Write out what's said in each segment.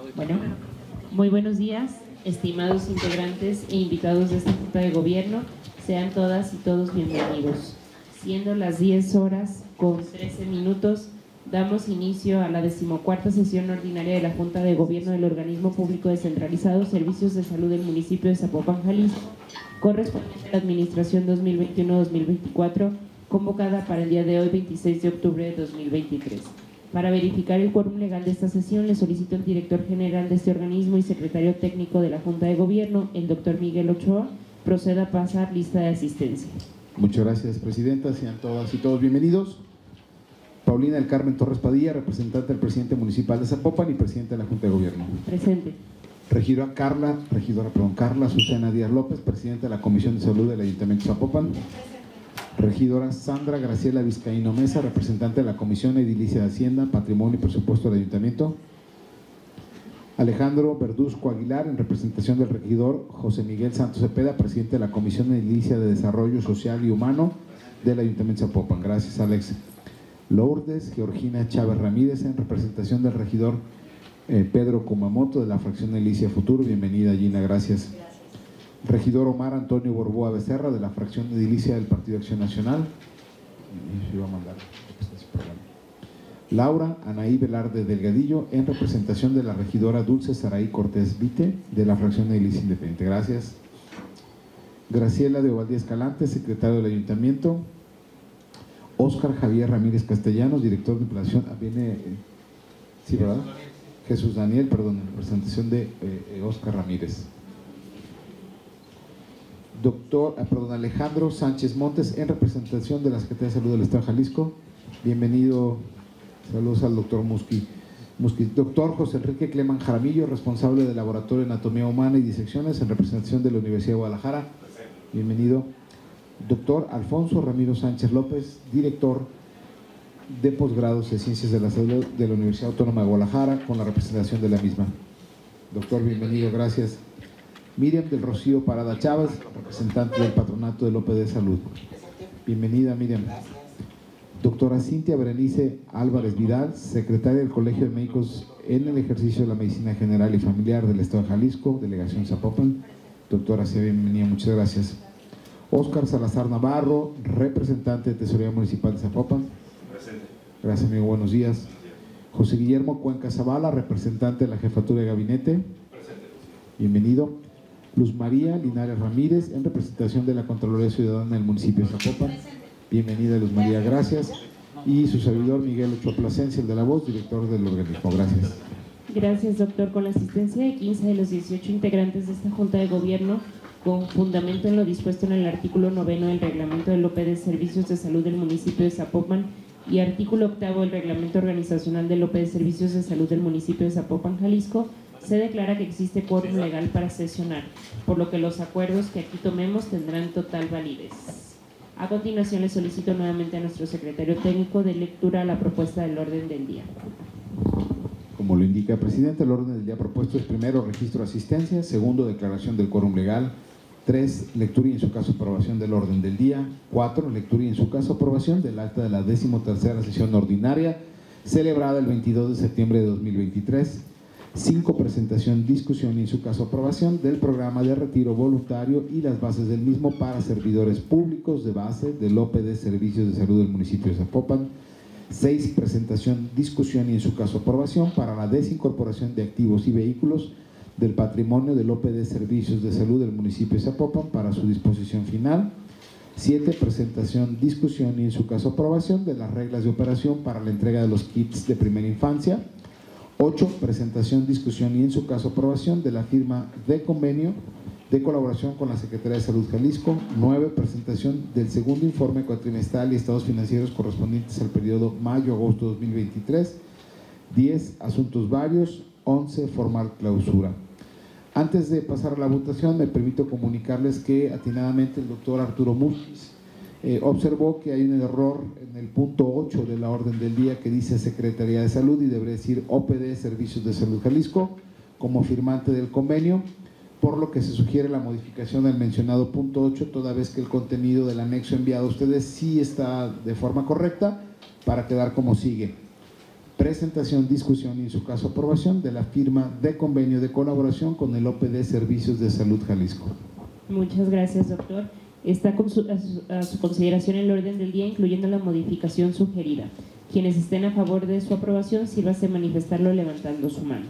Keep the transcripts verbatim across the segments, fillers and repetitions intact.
Bueno, muy buenos días, estimados integrantes e invitados de esta Junta de Gobierno. Sean todas y todos bienvenidos. Siendo las diez horas con trece minutos, damos inicio a la decimocuarta sesión ordinaria de la Junta de Gobierno del Organismo Público Descentralizado Servicios de Salud del municipio de Zapopan, Jalisco, correspondiente a la Administración dos mil veintiuno dos mil veinticuatro, convocada para el día de hoy, veintiséis de octubre de dos mil veintitrés. Para verificar el quórum legal de esta sesión, le solicito al director general de este organismo y secretario técnico de la Junta de Gobierno, el doctor Miguel Ochoa, proceda a pasar lista de asistencia. Muchas gracias, presidenta. Sean todas y todos bienvenidos. Paulina del Carmen Torres Padilla, representante del presidente municipal de Zapopan y presidente de la Junta de Gobierno. Presente. Regidora Carla, regidora, perdón, Carla Susana Díaz López, presidenta de la Comisión de Salud del Ayuntamiento de Zapopan. Regidora Sandra Graciela Vizcaíno Mesa, representante de la Comisión Edilicia de Hacienda, Patrimonio y Presupuesto del Ayuntamiento. Alejandro Verduzco Aguilar, en representación del regidor José Miguel Santos Cepeda, presidente de la Comisión Edilicia de Desarrollo Social y Humano del Ayuntamiento de Zapopan. Gracias, Alex. Lourdes Georgina Chávez Ramírez, en representación del regidor eh, Pedro Kumamoto de la fracción Edilicia Futuro. Bienvenida, Gina, gracias. Regidor Omar Antonio Borboa Becerra, de la fracción edilicia del Partido Acción Nacional. Iba a mandar. Laura Anaí Velarde Delgadillo, en representación de la regidora Dulce Saraí Cortés Vite, de la fracción edilicia independiente. Gracias. Graciela de Ovaldía Escalante, secretario del Ayuntamiento. Óscar Javier Ramírez Castellanos, director de implantación. Ah, viene, eh, sí, ¿verdad? Jesús Daniel, perdón, en representación de eh, Óscar Ramírez. Doctor, ah, perdón, Alejandro Sánchez Montes, en representación de la Secretaría de Salud del Estado de Jalisco. Bienvenido, saludos al doctor Musqui. Musqui. Doctor José Enrique Cleman Jaramillo, responsable del Laboratorio de Anatomía Humana y Disecciones, en representación de la Universidad de Guadalajara. Bienvenido. Doctor Alfonso Ramiro Sánchez López, director de posgrados de Ciencias de la Salud de la Universidad Autónoma de Guadalajara, con la representación de la misma. Doctor, bienvenido, gracias. Miriam del Rocío Parada Chávez, representante del Patronato del O P D Salud. Bienvenida, Miriam. Doctora Cintia Berenice Álvarez Vidal, secretaria del Colegio de Médicos en el ejercicio de la Medicina General y Familiar del Estado de Jalisco, Delegación Zapopan. Doctora, sea bienvenida, muchas gracias. Óscar Salazar Navarro, representante de Tesorería Municipal de Zapopan. Presente. Gracias, amigo, buenos días. José Guillermo Cuenca Zavala, representante de la Jefatura de Gabinete. Presente. Bienvenido. Luz María Linares Ramírez, en representación de la Contraloría Ciudadana del municipio de Zapopan. Bienvenida, Luz María, gracias. Y su servidor, Miguel Ochoa Plasencia, el de la voz, director del organismo. Gracias. Gracias, doctor. Con la asistencia de quince de los dieciocho integrantes de esta Junta de Gobierno, con fundamento en lo dispuesto en el artículo noveno del Reglamento del O P D Servicios de Salud del municipio de Zapopan y artículo octavo del Reglamento Organizacional del O P D Servicios de Salud del municipio de Zapopan, Jalisco, se declara que existe quórum legal para sesionar, por lo que los acuerdos que aquí tomemos tendrán total validez. A continuación, le solicito nuevamente a nuestro secretario técnico de lectura la propuesta del orden del día. Como lo indica el presidente, el orden del día propuesto es: primero, registro de asistencia; segundo, declaración del quórum legal; tres, lectura y en su caso aprobación del orden del día; cuatro, lectura y en su caso aprobación del acta de la decimotercera sesión ordinaria celebrada el veintidós de septiembre de dos mil veintitrés; cinco, presentación, discusión y en su caso aprobación del programa de retiro voluntario y las bases del mismo para servidores públicos de base del O P D Servicios de Salud del municipio de Zapopan; seis, presentación, discusión y en su caso aprobación para la desincorporación de activos y vehículos del patrimonio del O P D Servicios de Salud del municipio de Zapopan para su disposición final; siete, presentación, discusión y en su caso aprobación de las reglas de operación para la entrega de los kits de primera infancia; ocho, presentación, discusión y en su caso aprobación de la firma de convenio de colaboración con la Secretaría de Salud Jalisco; nueve, presentación del segundo informe cuatrimestral y estados financieros correspondientes al periodo mayo-agosto dos mil veintitrés; diez, asuntos varios; once, formal clausura. Antes de pasar a la votación, me permito comunicarles que atinadamente el doctor Arturo Musquiz eh, observó que hay un error en el punto ocho de la orden del día que dice Secretaría de Salud y debería decir O P D Servicios de Salud Jalisco como firmante del convenio, por lo que se sugiere la modificación del mencionado punto ocho, toda vez que el contenido del anexo enviado a ustedes sí está de forma correcta, para quedar como sigue. presentación, discusión y en su caso aprobación de la firma de convenio de colaboración con el O P D Servicios de Salud Jalisco. Muchas gracias, doctor. Está con su, a, su, a su consideración el orden del día, incluyendo la modificación sugerida. Quienes estén a favor de su aprobación, sírvase a manifestarlo levantando su mano.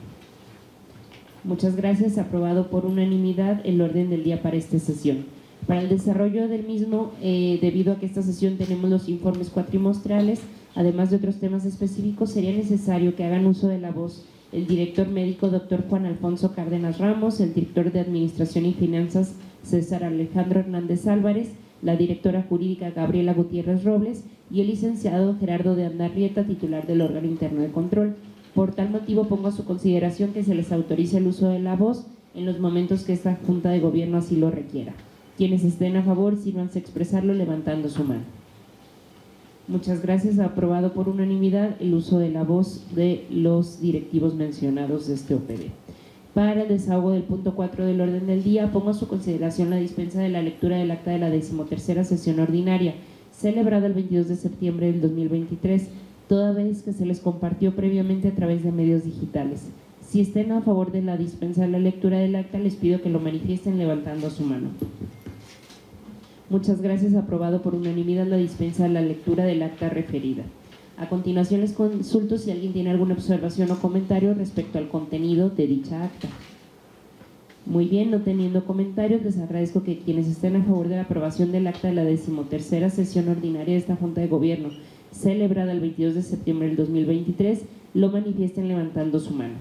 Muchas gracias. Aprobado por unanimidad el orden del día para esta sesión. Para el desarrollo del mismo, eh, debido a que esta sesión tenemos los informes cuatrimestrales, además de otros temas específicos, sería necesario que hagan uso de la voz el director médico doctor Juan Alfonso Cárdenas Ramos, el director de Administración y Finanzas César Alejandro Hernández Álvarez, la directora jurídica Gabriela Gutiérrez Robles y el licenciado Gerardo de Andarrieta, titular del órgano interno de control. Por tal motivo pongo a su consideración que se les autorice el uso de la voz en los momentos que esta Junta de Gobierno así lo requiera. Quienes estén a favor, sírvanse a expresarlo levantando su mano. Muchas gracias. Aprobado por unanimidad el uso de la voz de los directivos mencionados de este O P D. Para el desahogo del punto cuatro del orden del día, pongo a su consideración la dispensa de la lectura del acta de la decimotercera sesión ordinaria, celebrada el veintidós de septiembre del dos mil veintitrés, toda vez que se les compartió previamente a través de medios digitales. Si estén a favor de la dispensa de la lectura del acta, les pido que lo manifiesten levantando su mano. Muchas gracias. Aprobado por unanimidad la dispensa de la lectura del acta referida. A continuación les consulto si alguien tiene alguna observación o comentario respecto al contenido de dicha acta. Muy bien, no teniendo comentarios, les agradezco que quienes estén a favor de la aprobación del acta de la decimotercera sesión ordinaria de esta Junta de Gobierno, celebrada el veintidós de septiembre del dos mil veintitrés, lo manifiesten levantando su mano.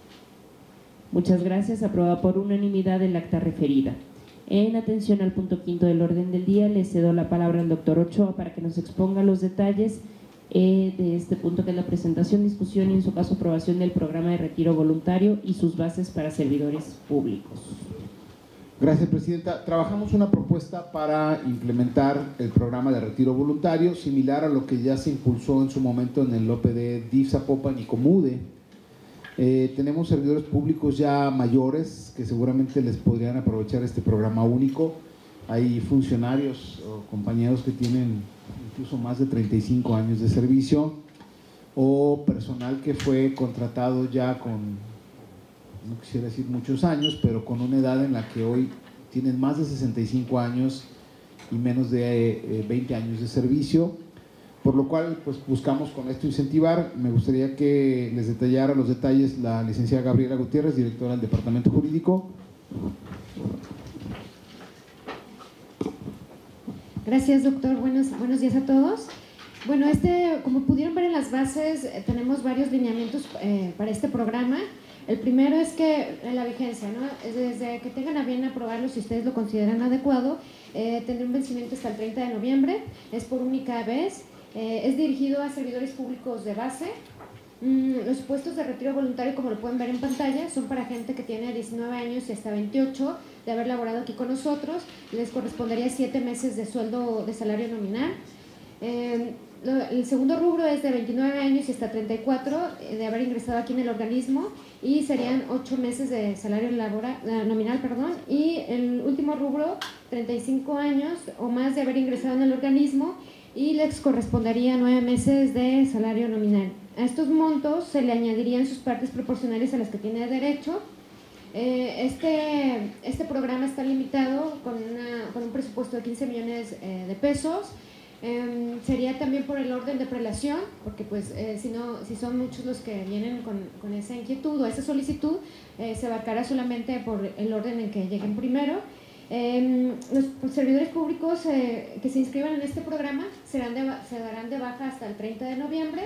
Muchas gracias. Aprobado por unanimidad el acta referida. En atención al punto quinto del orden del día, le cedo la palabra al doctor Ochoa para que nos exponga los detalles eh, de este punto, que es la presentación, discusión y en su caso aprobación del programa de retiro voluntario y sus bases para servidores públicos. Gracias, Presidenta. Trabajamos una propuesta para implementar el programa de retiro voluntario, similar a lo que ya se impulsó en su momento en el O P D D I F Zapopan y Comude. Eh, tenemos servidores públicos ya mayores que seguramente les podrían aprovechar este programa único. Hay funcionarios o compañeros que tienen incluso más de treinta y cinco años de servicio, o personal que fue contratado ya con, no quisiera decir muchos años, pero con una edad en la que hoy tienen más de sesenta y cinco años y menos de eh, veinte años de servicio. Por lo cual, pues buscamos con esto incentivar. Me gustaría que les detallara los detalles la licenciada Gabriela Gutiérrez, directora del Departamento Jurídico. Gracias, doctor. Buenos, buenos días a todos. Bueno, este, como pudieron ver en las bases, eh, tenemos varios lineamientos eh, para este programa. El primero es que eh, la vigencia, ¿no? Desde que tengan a bien aprobarlo, si ustedes lo consideran adecuado, eh, tendrá un vencimiento hasta el treinta de noviembre, es por única vez. Eh, es dirigido a servidores públicos de base. Mm, los puestos de retiro voluntario, como lo pueden ver en pantalla, son para gente que tiene diecinueve años y hasta veintiocho de haber laborado aquí con nosotros. Les correspondería siete meses de sueldo de salario nominal. Eh, lo, el segundo rubro es de veintinueve años y hasta treinta y cuatro eh, de haber ingresado aquí en el organismo, y serían ocho meses de salario laboral, eh, nominal. Perdón. Y el último rubro, treinta y cinco años o más de haber ingresado en el organismo, y les correspondería nueve meses de salario nominal. A estos montos se le añadirían sus partes proporcionales a las que tiene derecho. Eh, este, este programa está limitado con, una, con un presupuesto de quince millones eh, de pesos. Eh, sería también por el orden de prelación, porque pues eh, si, no, si son muchos los que vienen con, con esa inquietud o esa solicitud, eh, se abarcará solamente por el orden en que lleguen primero. Eh, los servidores públicos eh, que se inscriban en este programa serán de, se darán de baja hasta el treinta de noviembre.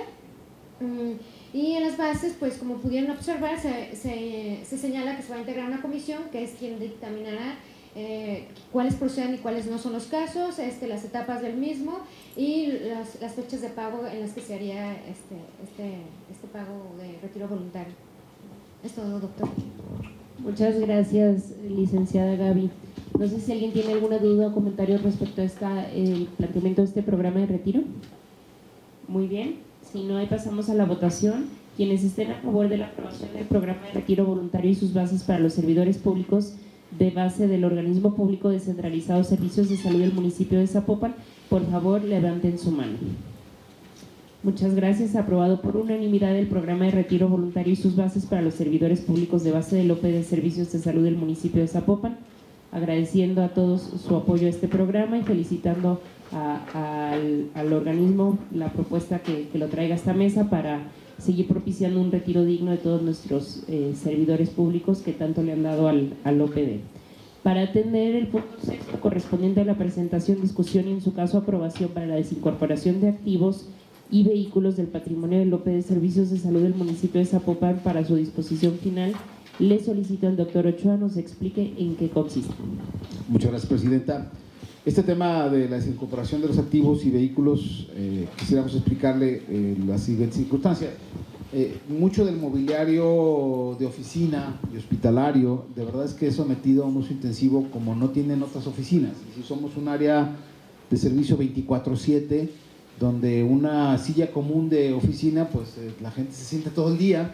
Mm, y en las bases, pues como pudieron observar, se, se, se señala que se va a integrar una comisión que es quien dictaminará eh, cuáles proceden y cuáles no son los casos, este, las etapas del mismo y las, las fechas de pago en las que se haría este, este, este pago de retiro voluntario. Es todo, doctor. Muchas gracias, licenciada Gaby. No sé si alguien tiene alguna duda o comentario respecto a esta, el planteamiento de este programa de retiro. Muy bien, si no, ahí pasamos a la votación. Quienes estén a favor de la aprobación del programa de retiro voluntario y sus bases para los servidores públicos de base del Organismo Público Descentralizado Servicios de Salud del municipio de Zapopan, por favor levanten su mano. Muchas gracias. Aprobado por unanimidad el programa de retiro voluntario y sus bases para los servidores públicos de base del O P de Servicios de Salud del municipio de Zapopan. Agradeciendo a todos su apoyo a este programa y felicitando a, a, al, al organismo la propuesta que, que lo traiga a esta mesa para seguir propiciando un retiro digno de todos nuestros eh, servidores públicos que tanto le han dado al, al O P D. Para atender el punto sexto correspondiente a la presentación, discusión y en su caso aprobación para la desincorporación de activos y vehículos del patrimonio del O P de Servicios de Salud del municipio de Zapopan para su disposición final, le solicito al doctor Ochoa nos explique en qué consiste. Muchas gracias, presidenta. Este tema de la desincorporación de los activos y vehículos, eh, quisiéramos explicarle eh, las siguientes circunstancias. Eh, mucho del mobiliario de oficina y hospitalario, de verdad es que es sometido a un uso intensivo como no tienen otras oficinas. Si somos un área de servicio veinticuatro siete, donde una silla común de oficina, pues eh, la gente se sienta todo el día.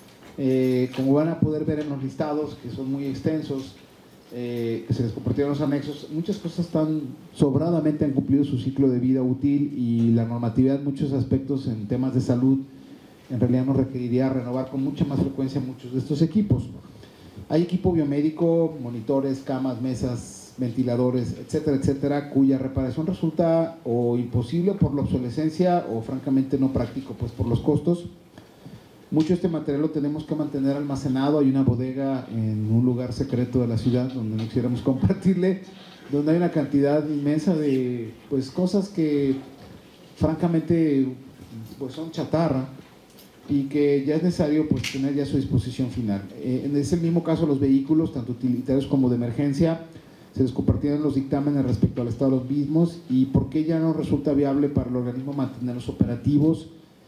Eh, como van a poder ver en los listados, que son muy extensos, eh, que se les compartieron los anexos, muchas cosas están sobradamente, han cumplido su ciclo de vida útil y la normatividad en muchos aspectos en temas de salud en realidad nos requeriría renovar con mucha más frecuencia muchos de estos equipos. Hay equipo biomédico, monitores, camas, mesas, ventiladores, etcétera, etcétera, cuya reparación resulta o imposible por la obsolescencia o francamente no práctico, pues por los costos. Mucho de este material lo tenemos que mantener almacenado. Hay una bodega en un lugar secreto de la ciudad donde no quisiéramos compartirle, donde hay una cantidad inmensa de pues, cosas que francamente pues, son chatarra y que ya es necesario pues, tener ya a su disposición final. Eh, en ese mismo caso, los vehículos, tanto utilitarios como de emergencia, se les compartieron los dictámenes respecto al estado de los mismos y por qué ya no resulta viable para el organismo mantenerlos operativos.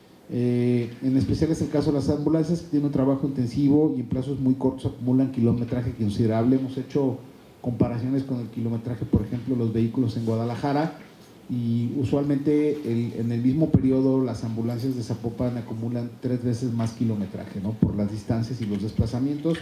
Eh, en especial es el caso de las ambulancias, que tienen un trabajo intensivo y en plazos muy cortos acumulan kilometraje considerable. Hemos hecho comparaciones con el kilometraje, por ejemplo, los vehículos en Guadalajara, y usualmente el, en el mismo periodo las ambulancias de Zapopan acumulan tres veces más kilometraje, ¿no? Por las distancias y los desplazamientos.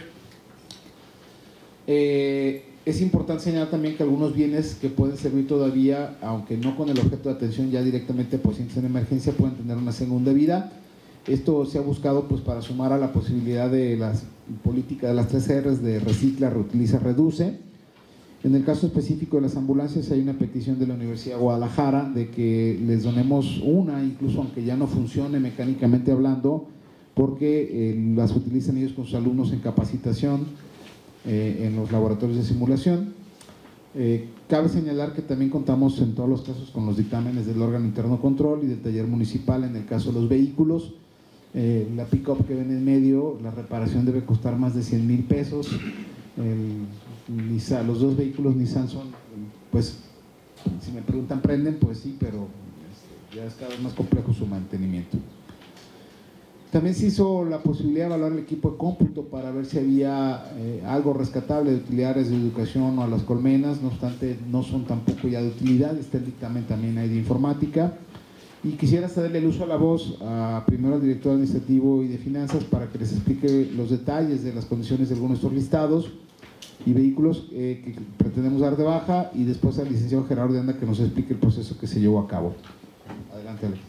Eh, es importante señalar también que algunos bienes que pueden servir todavía, aunque no con el objeto de atención ya directamente a pacientes en emergencia, pueden tener una segunda vida. Esto se ha buscado pues para sumar a la posibilidad de las políticas de las tres R's de recicla, reutiliza, reduce. En el caso específico de las ambulancias hay una petición de la Universidad de Guadalajara de que les donemos una, incluso aunque ya no funcione mecánicamente hablando, porque eh, las utilizan ellos con sus alumnos en capacitación eh, en los laboratorios de simulación. Eh, cabe señalar que también contamos en todos los casos con los dictámenes del órgano interno control y del taller municipal en el caso de los vehículos. Eh, la pick-up que ven en medio, la reparación debe costar más de cien mil pesos. El, Nissan, los dos vehículos Nissan son, pues, si me preguntan, prenden, pues sí, pero este, ya es cada vez más complejo su mantenimiento. También se hizo la posibilidad de evaluar el equipo de cómputo para ver si había eh, algo rescatable de utilidades de educación o a las colmenas, no obstante, no son tampoco ya de utilidad. Está el dictamen también ahí de informática. Y quisiera cederle el uso a la voz a primero al director administrativo y de finanzas para que les explique los detalles de las condiciones de algunos de estos listados y vehículos eh, que pretendemos dar de baja, y después al licenciado Gerardo de Anda que nos explique el proceso que se llevó a cabo. Adelante, Alex.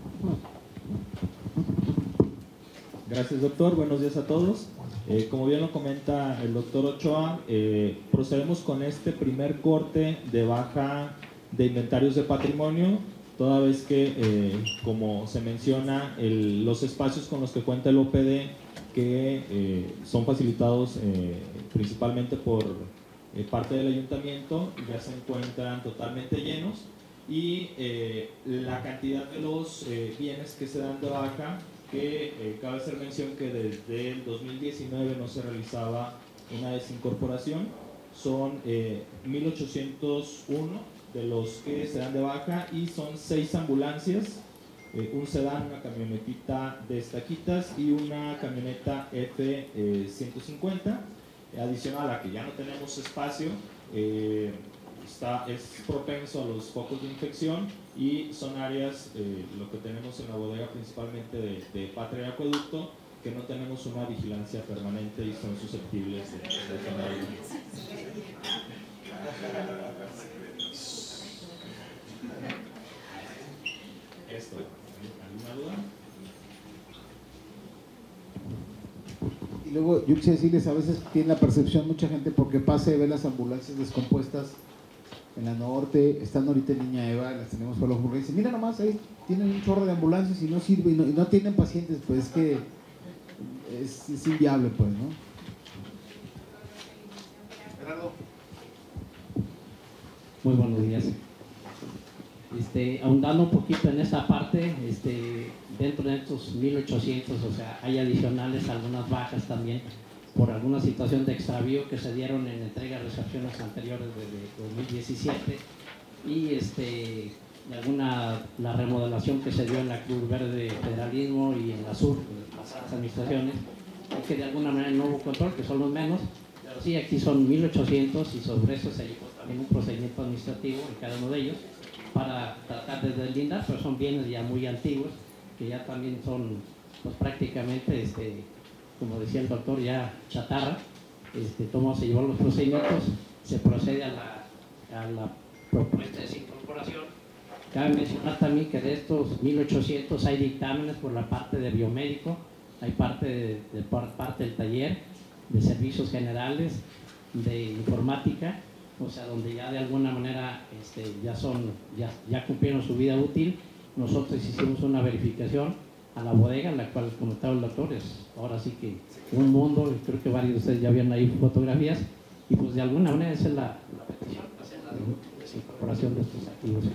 Gracias, doctor. Buenos días a todos. Eh, como bien lo comenta el doctor Ochoa, eh, procedemos con este primer corte de baja de inventarios de patrimonio, toda vez que, eh, como se menciona, el, los espacios con los que cuenta el O P D, que eh, son facilitados eh, principalmente por eh, parte del ayuntamiento, ya se encuentran totalmente llenos, y eh, la cantidad de los eh, bienes que se dan de baja, que eh, cabe hacer mención que desde el dos mil diecinueve no se realizaba una desincorporación, son eh, mil ochocientos uno de los que se dan de baja, y son seis ambulancias, eh, un sedán, una camionetita de estaquitas y una camioneta F ciento cincuenta. Adicional a que ya no tenemos espacio, eh, está, es propenso a los focos de infección, y son áreas, eh, lo que tenemos en la bodega principalmente de, de Patria y Acueducto, que no tenemos una vigilancia permanente y son susceptibles de, de tener. Esto. ¿Alguna duda? Y luego yo quisiera decirles, a veces tiene la percepción mucha gente porque pasa y ve las ambulancias descompuestas en la norte, están ahorita en Niña Eva, las tenemos por los burros, y dicen, mira nomás, ahí tienen un chorro de ambulancias y no sirve, y no, y no tienen pacientes, pues es que es, es inviable, pues, ¿no? Gerardo. Muy buenos días. Este, ahondando un poquito en esta parte, este, dentro de estos mil ochocientos, o sea, hay adicionales algunas bajas también por alguna situación de extravío que se dieron en entrega de recepciones anteriores de dos mil diecisiete y este, alguna la remodelación que se dio en la Cruz Verde Federalismo y en la Sur, en las pasadas administraciones, y que de alguna manera no hubo control, que son los menos, pero sí aquí son mil ochocientos y sobre eso se llevó también un procedimiento administrativo en cada uno de ellos para tratar de deslindar, pero son bienes ya muy antiguos, que ya también son pues, prácticamente, este, como decía el doctor, ya chatarra. Este, cómo se llevó los procedimientos, se procede a la, a la propuesta de incorporación. Cabe mencionar también que de estos mil ochocientos hay dictámenes por la parte de biomédico, hay parte, de, de, por parte del taller, de servicios generales, de informática, o sea, donde ya de alguna manera este, ya, son, ya, ya cumplieron su vida útil. Nosotros hicimos una verificación a la bodega, la cual comentaba el doctor, es ahora sí que un mundo, y creo que varios de ustedes ya vieron ahí fotografías, y pues de alguna manera esa es la, la petición, hacer la desincorporación de estos activos.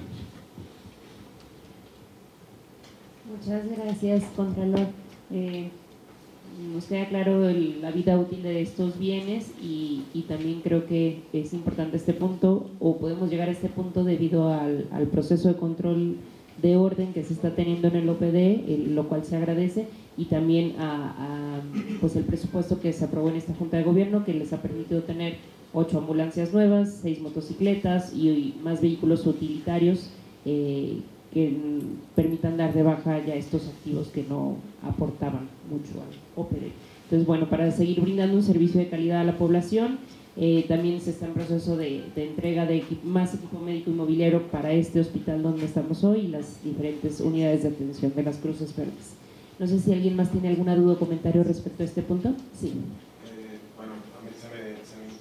Muchas gracias, Contralor. Eh, nos queda claro el, la vida útil de estos bienes y, y también creo que es importante este punto, o podemos llegar a este punto debido al, al proceso de control de orden que se está teniendo en el O P D, el, lo cual se agradece, y también a, a pues el presupuesto que se aprobó en esta Junta de Gobierno, que les ha permitido tener ocho ambulancias nuevas, seis motocicletas y, y más vehículos utilitarios eh, que permitan dar de baja ya estos activos que no aportaban mucho al O P D. Entonces, bueno, para seguir brindando un servicio de calidad a la población, eh, también se está en proceso de, de entrega de equipo, más equipo médico inmobiliario para este hospital donde estamos hoy y las diferentes unidades de atención de las Cruces Verdes. No sé si alguien más tiene alguna duda o comentario respecto a este punto. Sí. Eh, bueno, a mí se me... Se me...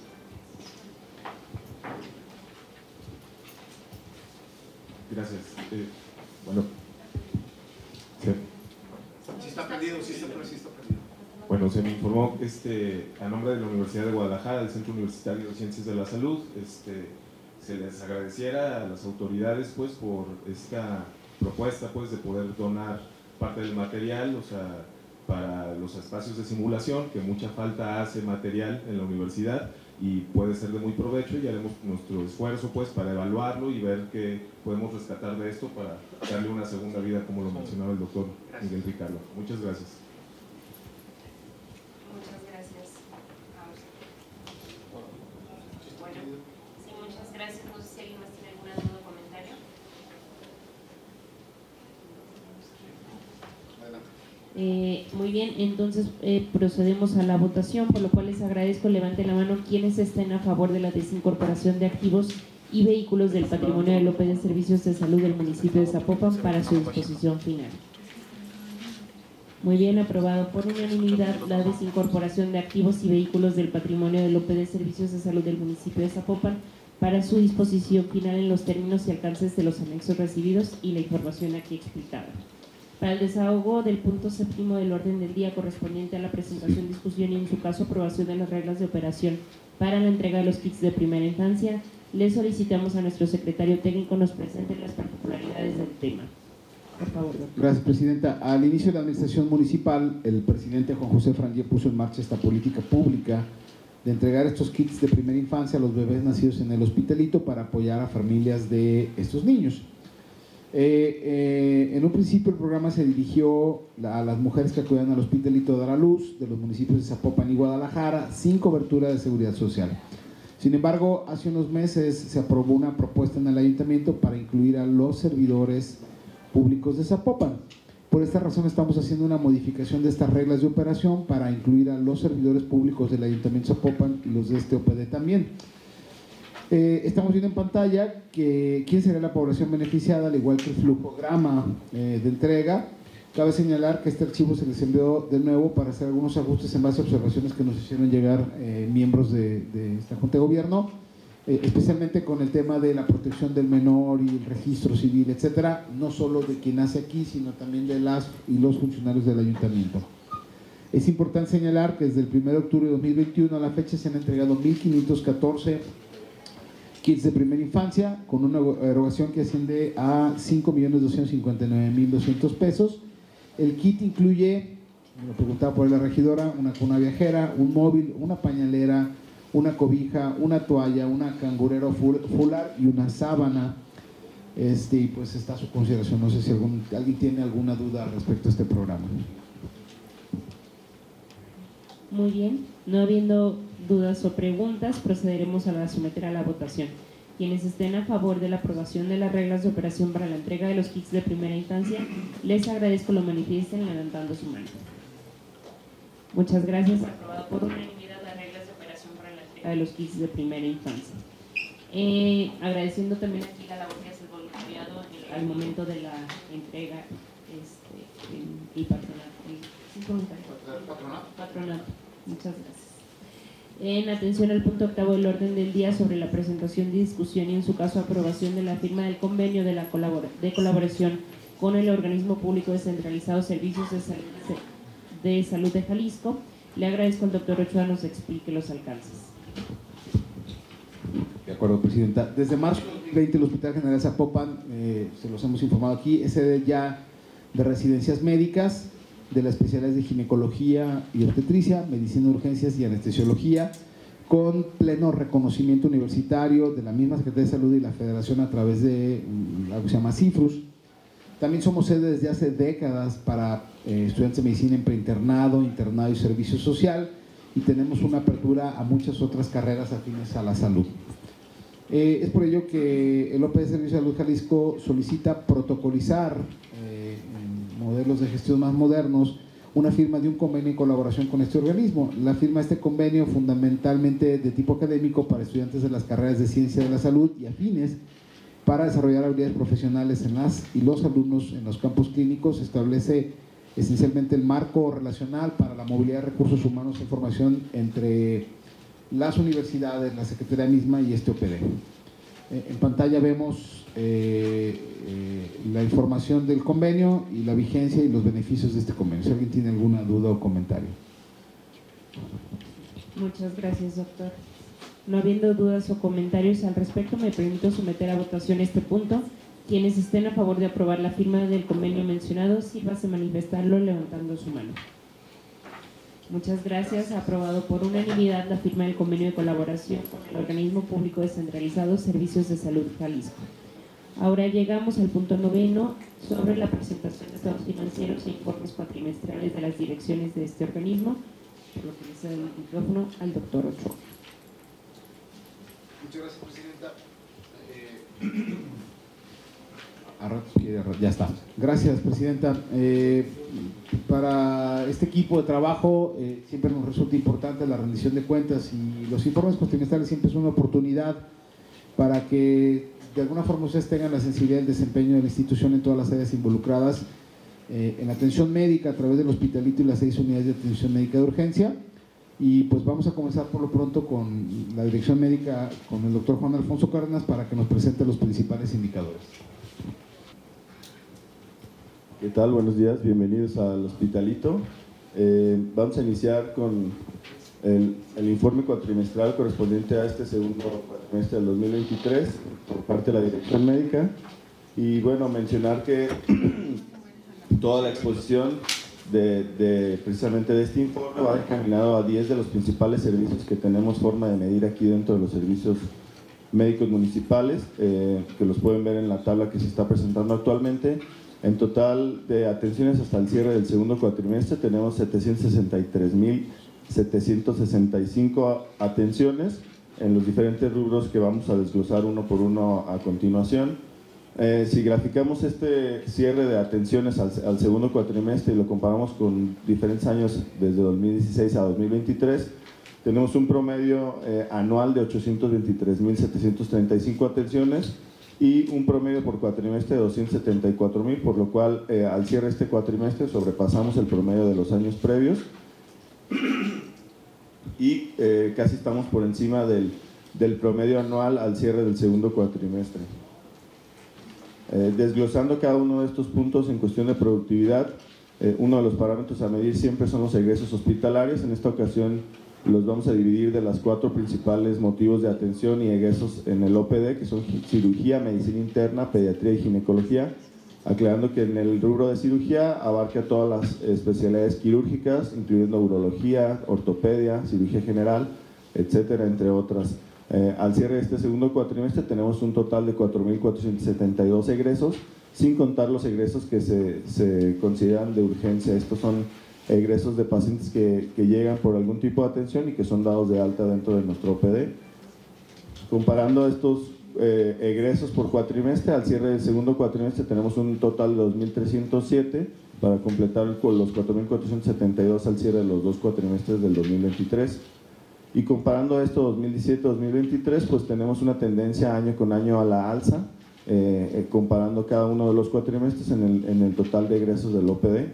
Gracias. Eh, bueno, ¿sí? Sí está perdido, sí está, sí está perdido. Bueno, se me informó este, a nombre de la Universidad de Guadalajara, del Centro Universitario de Ciencias de la Salud, este, se les agradeciera a las autoridades pues, por esta propuesta pues, de poder donar parte del material, o sea, para los espacios de simulación, que mucha falta hace material en la universidad y puede ser de muy provecho, y haremos nuestro esfuerzo pues para evaluarlo y ver qué podemos rescatar de esto para darle una segunda vida, como lo mencionaba el doctor Miguel Ricardo. Muchas gracias. Muchas gracias a usted. Bueno, sí, muchas gracias. No sé si alguien más tiene alguna duda o comentario. Eh, muy bien, entonces eh, procedemos a la votación, por lo cual les agradezco, levante la mano quienes estén a favor de la desincorporación de activos y vehículos del patrimonio del O P D de Servicios de Salud del municipio de Zapopan para su disposición final. Muy bien, aprobado por unanimidad la desincorporación de activos y vehículos del patrimonio del O P D de Servicios de Salud del municipio de Zapopan para su disposición final en los términos y alcances de los anexos recibidos y la información aquí explicada. Para el desahogo del punto séptimo del orden del día correspondiente a la presentación, discusión y en su caso aprobación de las reglas de operación para la entrega de los kits de primera infancia, le solicitamos a nuestro secretario técnico nos presente las particularidades del tema. Por favor, doctor. Gracias, Presidenta. Al inicio de la administración municipal, el presidente Juan José Frangé puso en marcha esta política pública de entregar estos kits de primera infancia a los bebés nacidos en el hospitalito para apoyar a familias de estos niños. Eh, eh, en un principio el programa se dirigió a las mujeres que acudían al hospitalito de dar a luz de los municipios de Zapopan y Guadalajara sin cobertura de seguridad social. Sin embargo, hace unos meses se aprobó una propuesta en el ayuntamiento para incluir a los servidores públicos de Zapopan. Por esta razón estamos haciendo una modificación de estas reglas de operación para incluir a los servidores públicos del ayuntamiento de Zapopan y los de este O P D también. Eh, estamos viendo en pantalla que quién será la población beneficiada, al igual que el flujograma eh, de entrega. Cabe señalar que este archivo se les envió de nuevo para hacer algunos ajustes en base a observaciones que nos hicieron llegar eh, miembros de, de esta Junta de Gobierno, eh, especialmente con el tema de la protección del menor y el registro civil, etcétera, no solo de quien nace aquí, sino también de las y los funcionarios del ayuntamiento. Es importante señalar que desde el primero de octubre de dos mil veintiuno a la fecha se han entregado mil quinientos catorce kits de primera infancia, con una erogación que asciende a cinco millones doscientos cincuenta y nueve mil doscientos pesos. El kit incluye, me lo preguntaba por la regidora, una cuna viajera, un móvil, una pañalera, una cobija, una toalla, una cangurera fular y una sábana. Este, y pues está a su consideración. No sé si algún, alguien tiene alguna duda respecto a este programa. Muy bien, no habiendo dudas o preguntas, procederemos a la someter a la votación. Quienes estén a favor de la aprobación de las reglas de operación para la entrega de los kits de primera instancia, les agradezco lo manifiesten levantando su mano. Muchas gracias. Aprobado por unanimidad las reglas de operación para la entrega de los kits de primera infancia. Eh, agradeciendo también aquí la labor que hace el voluntariado al momento de la entrega este, y patronato. ¿Sí, patronato? Patronato. Muchas gracias. En atención al punto octavo del orden del día sobre la presentación, discusión y en su caso aprobación de la firma del convenio de, la colabora, de colaboración con el organismo público descentralizado Servicios de Salud de, Salud de Jalisco, le agradezco al doctor Ochoa nos explique los alcances. De acuerdo, Presidenta. Desde marzo de dos mil veinte el Hospital General Zapopan, eh, se los hemos informado aquí, es sede ya de residencias médicas, de las especialidades de ginecología y obstetricia, medicina de urgencias y anestesiología, con pleno reconocimiento universitario de la misma Secretaría de Salud y la Federación a través de algo que se llama CIFRUS. También somos sede desde hace décadas para eh, estudiantes de medicina en preinternado, internado y servicio social, y tenemos una apertura a muchas otras carreras afines a la salud. Eh, es por ello que el O P de Servicio de Salud Jalisco solicita protocolizar eh, en modelos de gestión más modernos una firma de un convenio en colaboración con este organismo. La firma de este convenio fundamentalmente de tipo académico para estudiantes de las carreras de ciencia de la salud y afines para desarrollar habilidades profesionales en las y los alumnos en los campus clínicos. Establece esencialmente el marco relacional para la movilidad de recursos humanos e información entre las universidades, la Secretaría misma y este O P D. Eh, en pantalla vemos eh, eh, la información del convenio y la vigencia y los beneficios de este convenio. Si alguien tiene alguna duda o comentario. Muchas gracias, doctor. No habiendo dudas o comentarios al respecto, me permito someter a votación este punto. Quienes estén a favor de aprobar la firma del convenio mencionado, sírvase manifestarlo levantando su mano. Muchas gracias. Aprobado por unanimidad la firma del convenio de colaboración con el organismo público descentralizado Servicios de Salud Jalisco. Ahora llegamos al punto noveno sobre la presentación de estados financieros e informes cuatrimestrales de las direcciones de este organismo, por lo que le cedo el micrófono al doctor Ochoa. Muchas gracias, Presidenta. Eh, a ratos quiere, ya está. Gracias, Presidenta. Eh, para este equipo de trabajo eh, siempre nos resulta importante la rendición de cuentas y los informes cuatrimestrales siempre son una oportunidad para que de alguna forma ustedes tengan la sensibilidad del desempeño de la institución en todas las áreas involucradas eh, en la atención médica a través del hospitalito y las seis unidades de atención médica de urgencia. Y pues vamos a comenzar por lo pronto con la dirección médica, con el doctor Juan Alfonso Cárdenas, para que nos presente los principales indicadores. ¿Qué tal? Buenos días, bienvenidos al Hospitalito. Eh, vamos a iniciar con el, el informe cuatrimestral correspondiente a este segundo cuatrimestre del dos mil veintitrés por parte de la dirección médica. Y bueno, mencionar que toda la exposición De, de precisamente de este informe va encaminado a diez de los principales servicios que tenemos forma de medir aquí dentro de los servicios médicos municipales, eh, que los pueden ver en la tabla que se está presentando actualmente. En total de atenciones hasta el cierre del segundo cuatrimestre tenemos setecientos sesenta y tres mil setecientos sesenta y cinco atenciones en los diferentes rubros que vamos a desglosar uno por uno a continuación. Eh, si graficamos este cierre de atenciones al, al segundo cuatrimestre y lo comparamos con diferentes años desde dos mil dieciséis a dos mil veintitrés, tenemos un promedio eh, anual de ochocientos veintitrés mil setecientos treinta y cinco atenciones y un promedio por cuatrimestre de doscientos setenta y cuatro mil, por lo cual eh, al cierre de este cuatrimestre sobrepasamos el promedio de los años previos y eh, casi estamos por encima del, del promedio anual al cierre del segundo cuatrimestre. Eh, desglosando cada uno de estos puntos en cuestión de productividad, eh, uno de los parámetros a medir siempre son los egresos hospitalarios. En esta ocasión los vamos a dividir de las cuatro principales motivos de atención y egresos en el O P D, que son cirugía, medicina interna, pediatría y ginecología, aclarando que en el rubro de cirugía abarca todas las especialidades quirúrgicas, incluyendo urología, ortopedia, cirugía general, etcétera, entre otras. Eh, al cierre de este segundo cuatrimestre tenemos un total de cuatro mil cuatrocientos setenta y dos egresos, sin contar los egresos que se, se consideran de urgencia. Estos son egresos de pacientes que, que llegan por algún tipo de atención y que son dados de alta dentro de nuestro O P D. Comparando estos eh, egresos por cuatrimestre, al cierre del segundo cuatrimestre tenemos un total de dos mil trescientos siete para completar con los cuatro mil cuatrocientos setenta y dos al cierre de los dos cuatrimestres del dos mil veintitrés. Y comparando esto dos mil diecisiete a dos mil veintitrés, pues tenemos una tendencia año con año a la alza, eh, eh, comparando cada uno de los cuatrimestres en el, en el total de egresos del O P D.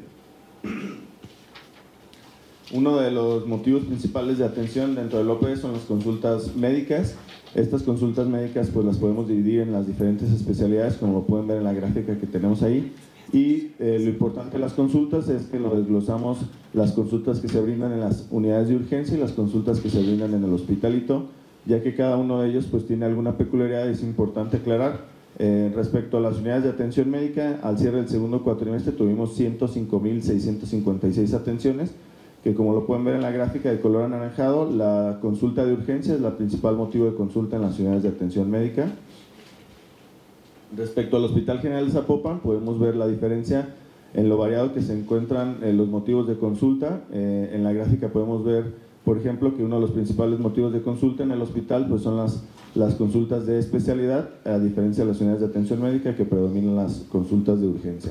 Uno de los motivos principales de atención dentro del O P D son las consultas médicas. Estas consultas médicas pues las podemos dividir en las diferentes especialidades, como lo pueden ver en la gráfica que tenemos ahí. Y eh, lo importante de las consultas es que lo desglosamos las consultas que se brindan en las unidades de urgencia y las consultas que se brindan en el hospitalito, ya que cada uno de ellos pues tiene alguna peculiaridad y es importante aclarar. Eh, respecto a las unidades de atención médica, al cierre del segundo cuatrimestre tuvimos ciento cinco mil seiscientos cincuenta y seis atenciones, que como lo pueden ver en la gráfica de color anaranjado, la consulta de urgencia es la principal motivo de consulta en las unidades de atención médica. Respecto al Hospital General de Zapopan, podemos ver la diferencia en lo variado que se encuentran eh, los motivos de consulta. Eh, en la gráfica podemos ver, por ejemplo, que uno de los principales motivos de consulta en el hospital pues son las, las consultas de especialidad, a diferencia de las unidades de atención médica que predominan las consultas de urgencia.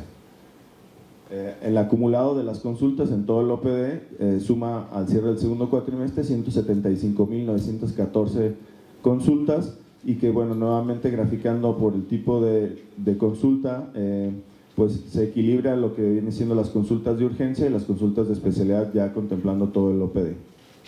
Eh, el acumulado de las consultas en todo el O P D eh, suma al cierre del segundo cuatrimestre ciento setenta y cinco mil novecientos catorce consultas, y que bueno, nuevamente graficando por el tipo de, de consulta, eh, pues se equilibra lo que viene siendo las consultas de urgencia y las consultas de especialidad, ya contemplando todo el O P D.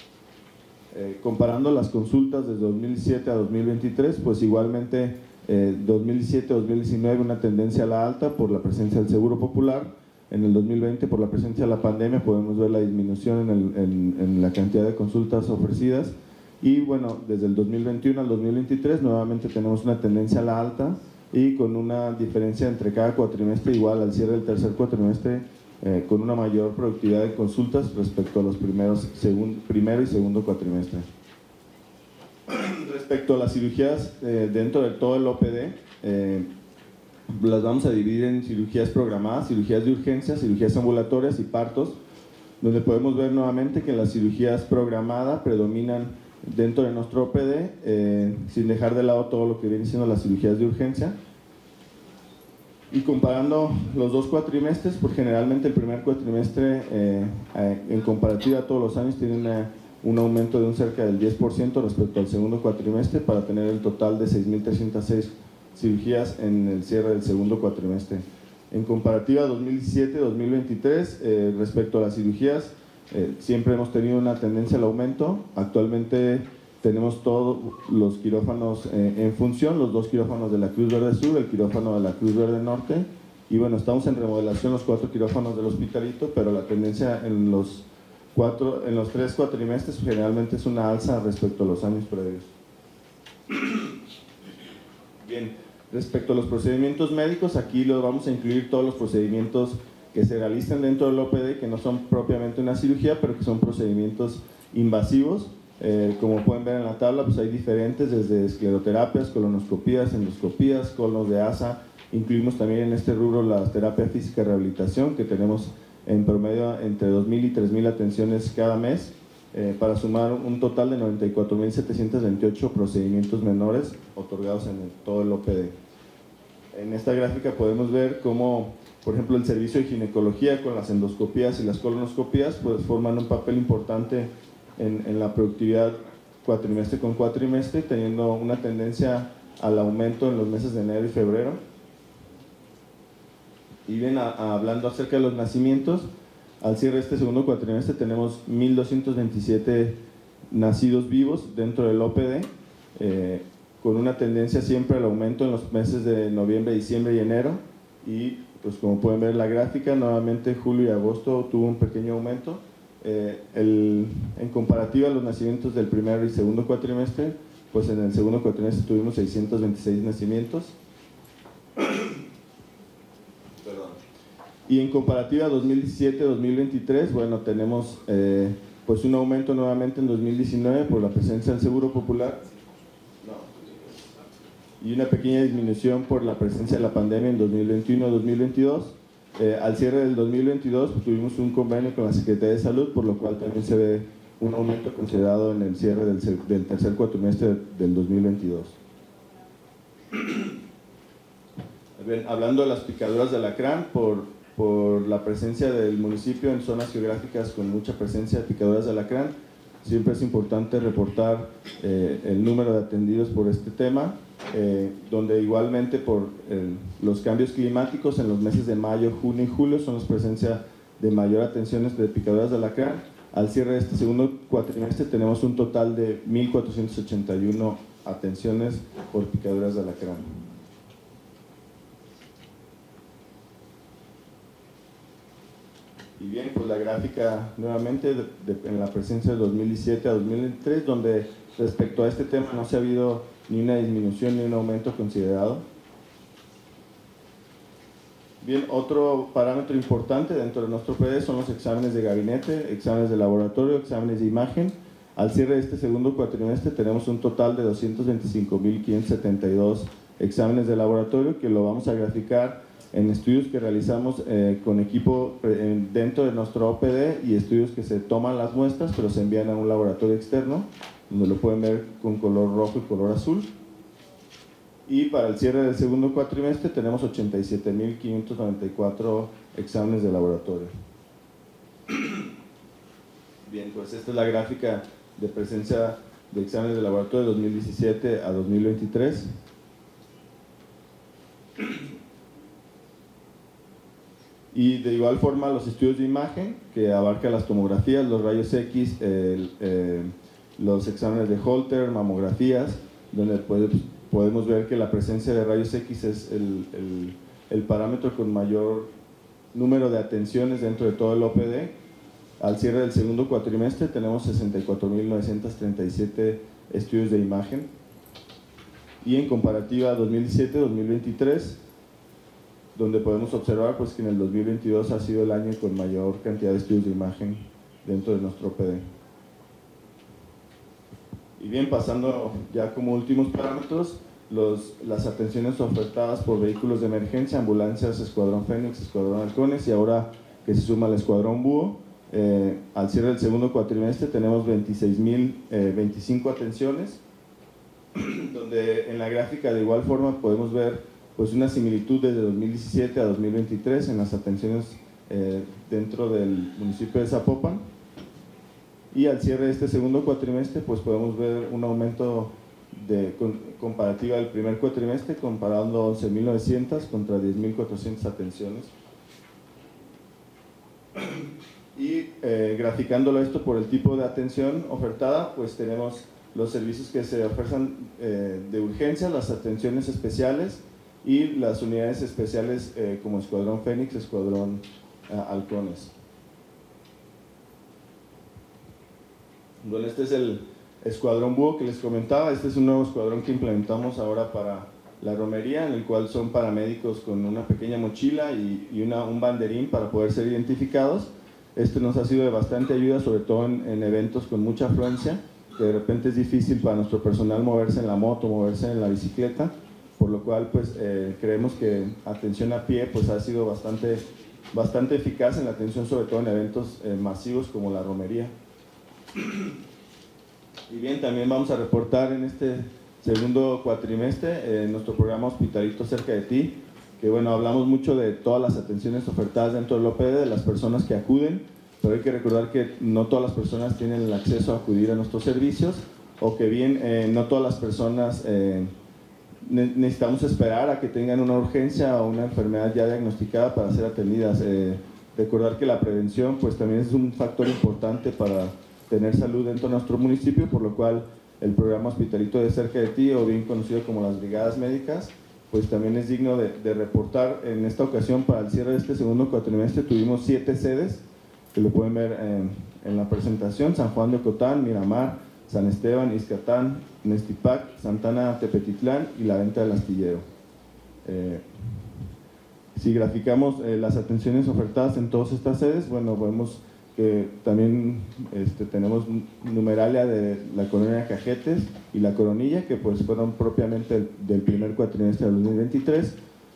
Eh, comparando las consultas desde dos mil diecisiete a dos mil veintitrés, pues igualmente eh, dos mil diecisiete a dos mil diecinueve una tendencia a la alta por la presencia del Seguro Popular. En el dos mil veinte, por la presencia de la pandemia, podemos ver la disminución en, el, en, en la cantidad de consultas ofrecidas. Y bueno, desde el dos mil veintiuno al dos mil veintitrés nuevamente tenemos una tendencia a la alta y con una diferencia entre cada cuatrimestre igual al cierre del tercer cuatrimestre, eh, con una mayor productividad de consultas respecto a los primeros, segun, primero y segundo cuatrimestre. Respecto a las cirugías eh, dentro de todo el O P D, eh, las vamos a dividir en cirugías programadas, cirugías de urgencia, cirugías ambulatorias y partos, donde podemos ver nuevamente que las cirugías programadas predominan dentro de nuestro O P D, eh, sin dejar de lado todo lo que viene siendo las cirugías de urgencia. Y comparando los dos cuatrimestres, pues generalmente el primer cuatrimestre eh, eh, en comparativa a todos los años tiene una, un aumento de un cerca del diez por ciento respecto al segundo cuatrimestre, para tener el total de seis mil trescientas seis cirugías en el cierre del segundo cuatrimestre. En comparativa a dos mil diecisiete a dos mil veintitrés, eh, respecto a las cirugías, eh, siempre hemos tenido una tendencia al aumento. Actualmente tenemos todos los quirófanos eh, en función, los dos quirófanos de la Cruz Verde Sur, el quirófano de la Cruz Verde Norte, y bueno, estamos en remodelación los cuatro quirófanos del hospitalito, pero la tendencia en los, cuatro, en los tres cuatrimestres generalmente es una alza respecto a los años previos. Bien, respecto a los procedimientos médicos, aquí los vamos a incluir todos los procedimientos que se realicen dentro del O P D, que no son propiamente una cirugía, pero que son procedimientos invasivos. Eh, como pueden ver en la tabla, pues hay diferentes, desde escleroterapias, colonoscopías, endoscopías, conos de asa. Incluimos también en este rubro la terapia física y rehabilitación, que tenemos en promedio entre dos mil y tres mil atenciones cada mes, eh, para sumar un total de noventa y cuatro mil setecientos veintiocho procedimientos menores otorgados en el, todo el O P D. En esta gráfica podemos ver cómo, por ejemplo, el servicio de ginecología con las endoscopías y las colonoscopías pues forman un papel importante en, en la productividad cuatrimestre con cuatrimestre, teniendo una tendencia al aumento en los meses de enero y febrero. Y bien, a, a, hablando acerca de los nacimientos, al cierre de este segundo cuatrimestre tenemos mil doscientos veintisiete nacidos vivos dentro del O P D, eh, con una tendencia siempre al aumento en los meses de noviembre, diciembre y enero. Y pues como pueden ver en la gráfica, nuevamente julio y agosto tuvo un pequeño aumento. Eh, el, en comparativa a los nacimientos del primer y segundo cuatrimestre, pues en el segundo cuatrimestre tuvimos seiscientos veintiséis nacimientos. Perdón. Y en comparativa a dos mil diecisiete a dos mil veintitrés, bueno, tenemos eh, pues un aumento nuevamente en dos mil diecinueve por la presencia del Seguro Popular, y una pequeña disminución por la presencia de la pandemia en dos mil veintiuno a dos mil veintidós. Eh, al cierre del dos mil veintidós pues, tuvimos un convenio con la Secretaría de Salud, por lo cual también se ve un aumento considerado en el cierre del, del tercer cuatrimestre del dos mil veintidós. Bien, hablando de las picaduras de alacrán, por, por la presencia del municipio en zonas geográficas con mucha presencia de picaduras de alacrán, siempre es importante reportar eh, el número de atendidos por este tema, eh, donde igualmente por el, los cambios climáticos en los meses de mayo, junio y julio son las presencias de mayor atenciones de picaduras de alacrán. Al cierre de este segundo cuatrimestre tenemos un total de mil cuatrocientas ochenta y una atenciones por picaduras de alacrán. Y bien, pues la gráfica nuevamente de, de, en la presencia de dos mil diecisiete a dos mil veintitrés, donde respecto a este tema no se ha habido ni una disminución ni un aumento considerado. Bien, otro parámetro importante dentro de nuestro P D son los exámenes de gabinete, exámenes de laboratorio, exámenes de imagen. Al cierre de este segundo cuatrimestre tenemos un total de doscientos veinticinco mil quinientos setenta y dos exámenes de laboratorio, que lo vamos a graficar en estudios que realizamos eh, con equipo eh, dentro de nuestro O P D, y estudios que se toman las muestras pero se envían a un laboratorio externo, donde lo pueden ver con color rojo y color azul. Y para el cierre del segundo cuatrimestre tenemos ochenta y siete mil quinientos noventa y cuatro exámenes de laboratorio. Bien, pues esta es la gráfica de presencia de exámenes de laboratorio de dos mil diecisiete a dos mil veintitrés. Y de igual forma los estudios de imagen, que abarcan las tomografías, los rayos X, el, eh, los exámenes de Holter, mamografías, donde puede, podemos ver que la presencia de rayos X es el, el, el parámetro con mayor número de atenciones dentro de todo el O P D. Al cierre del segundo cuatrimestre tenemos sesenta y cuatro mil novecientos treinta y siete estudios de imagen. Y en comparativa a dos mil diecisiete a dos mil veintitrés, donde podemos observar pues, que en el dos mil veintidós ha sido el año con mayor cantidad de estudios de imagen dentro de nuestro O P D. Y bien, pasando ya como últimos parámetros, los, las atenciones ofertadas por vehículos de emergencia, ambulancias, Escuadrón Fénix, Escuadrón Halcones, y ahora que se suma el Escuadrón Búho. Eh, al cierre del segundo cuatrimestre tenemos veintiséis mil veinticinco atenciones, donde en la gráfica de igual forma podemos ver pues una similitud desde dos mil diecisiete a dos mil veintitrés en las atenciones eh, dentro del municipio de Zapopan. Y al cierre de este segundo cuatrimestre pues podemos ver un aumento de con, comparativa del primer cuatrimestre, comparando once mil novecientas contra diez mil cuatrocientas atenciones. Y eh, graficándolo esto por el tipo de atención ofertada, pues tenemos los servicios que se ofrecen eh, de urgencia, las atenciones especiales y las unidades especiales eh, como Escuadrón Fénix, Escuadrón eh, Halcones. Bueno, este es el Escuadrón Búho que les comentaba. Este es un nuevo escuadrón que implementamos ahora para la romería, en el cual son paramédicos con una pequeña mochila y, y una, un banderín para poder ser identificados. Este nos ha sido de bastante ayuda, sobre todo en, en eventos con mucha afluencia, que de repente es difícil para nuestro personal moverse en la moto, moverse en la bicicleta, por lo cual pues eh, creemos que atención a pie pues ha sido bastante, bastante eficaz en la atención, sobre todo en eventos eh, masivos como la romería. Y bien, también vamos a reportar en este segundo cuatrimestre eh, nuestro programa Hospitalito Cerca de Ti, que bueno, hablamos mucho de todas las atenciones ofertadas dentro del O P D, de las personas que acuden, pero hay que recordar que no todas las personas tienen el acceso a acudir a nuestros servicios, o que bien eh, no todas las personas eh, necesitamos esperar a que tengan una urgencia o una enfermedad ya diagnosticada para ser atendidas. Eh, recordar que la prevención pues también es un factor importante para tener salud dentro de nuestro municipio, por lo cual el programa Hospitalito de Cerca de Ti, o bien conocido como las brigadas médicas, pues también es digno de, de reportar. En esta ocasión, para el cierre de este segundo cuatrimestre, tuvimos siete sedes, que lo pueden ver en, en la presentación: San Juan de Ocotán, Miramar, San Esteban, Izcatán, Nestipac, Santana Tepetitlán y la Venta del Astillero. Eh, si graficamos eh, las atenciones ofertadas en todas estas sedes, bueno, vemos que también este, tenemos numeralia de la colonia Cajetes y la Coronilla, que pues fueron propiamente del, del primer cuatrimestre del dos mil veintitrés.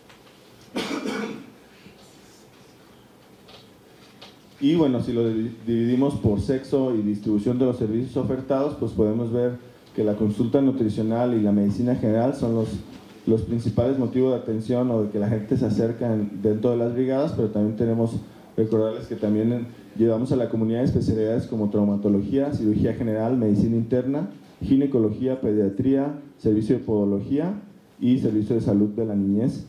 Y bueno, si lo dividimos por sexo y distribución de los servicios ofertados, pues podemos ver que la consulta nutricional y la medicina general son los, los principales motivos de atención o de que la gente se acerca en, dentro de las brigadas, pero también tenemos, recordarles que también llevamos a la comunidad especialidades como traumatología, cirugía general, medicina interna, ginecología, pediatría, servicio de podología y servicio de salud de la niñez.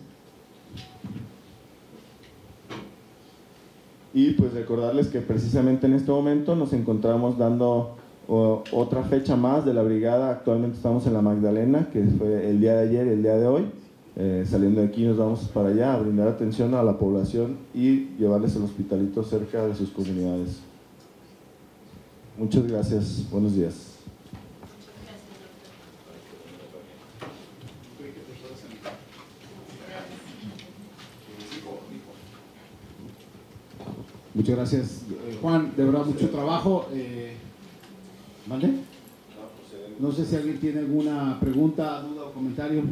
Y pues recordarles que precisamente en este momento nos encontramos dando o, otra fecha más de la brigada. Actualmente estamos en la Magdalena, que fue el día de ayer y el día de hoy. Eh, saliendo de aquí nos vamos para allá a brindar atención a la población y llevarles el hospitalito cerca de sus comunidades. Muchas gracias, buenos días. Muchas gracias, eh, Juan, de verdad mucho trabajo. Eh, ¿Mande? No sé si alguien tiene alguna pregunta, duda o comentario.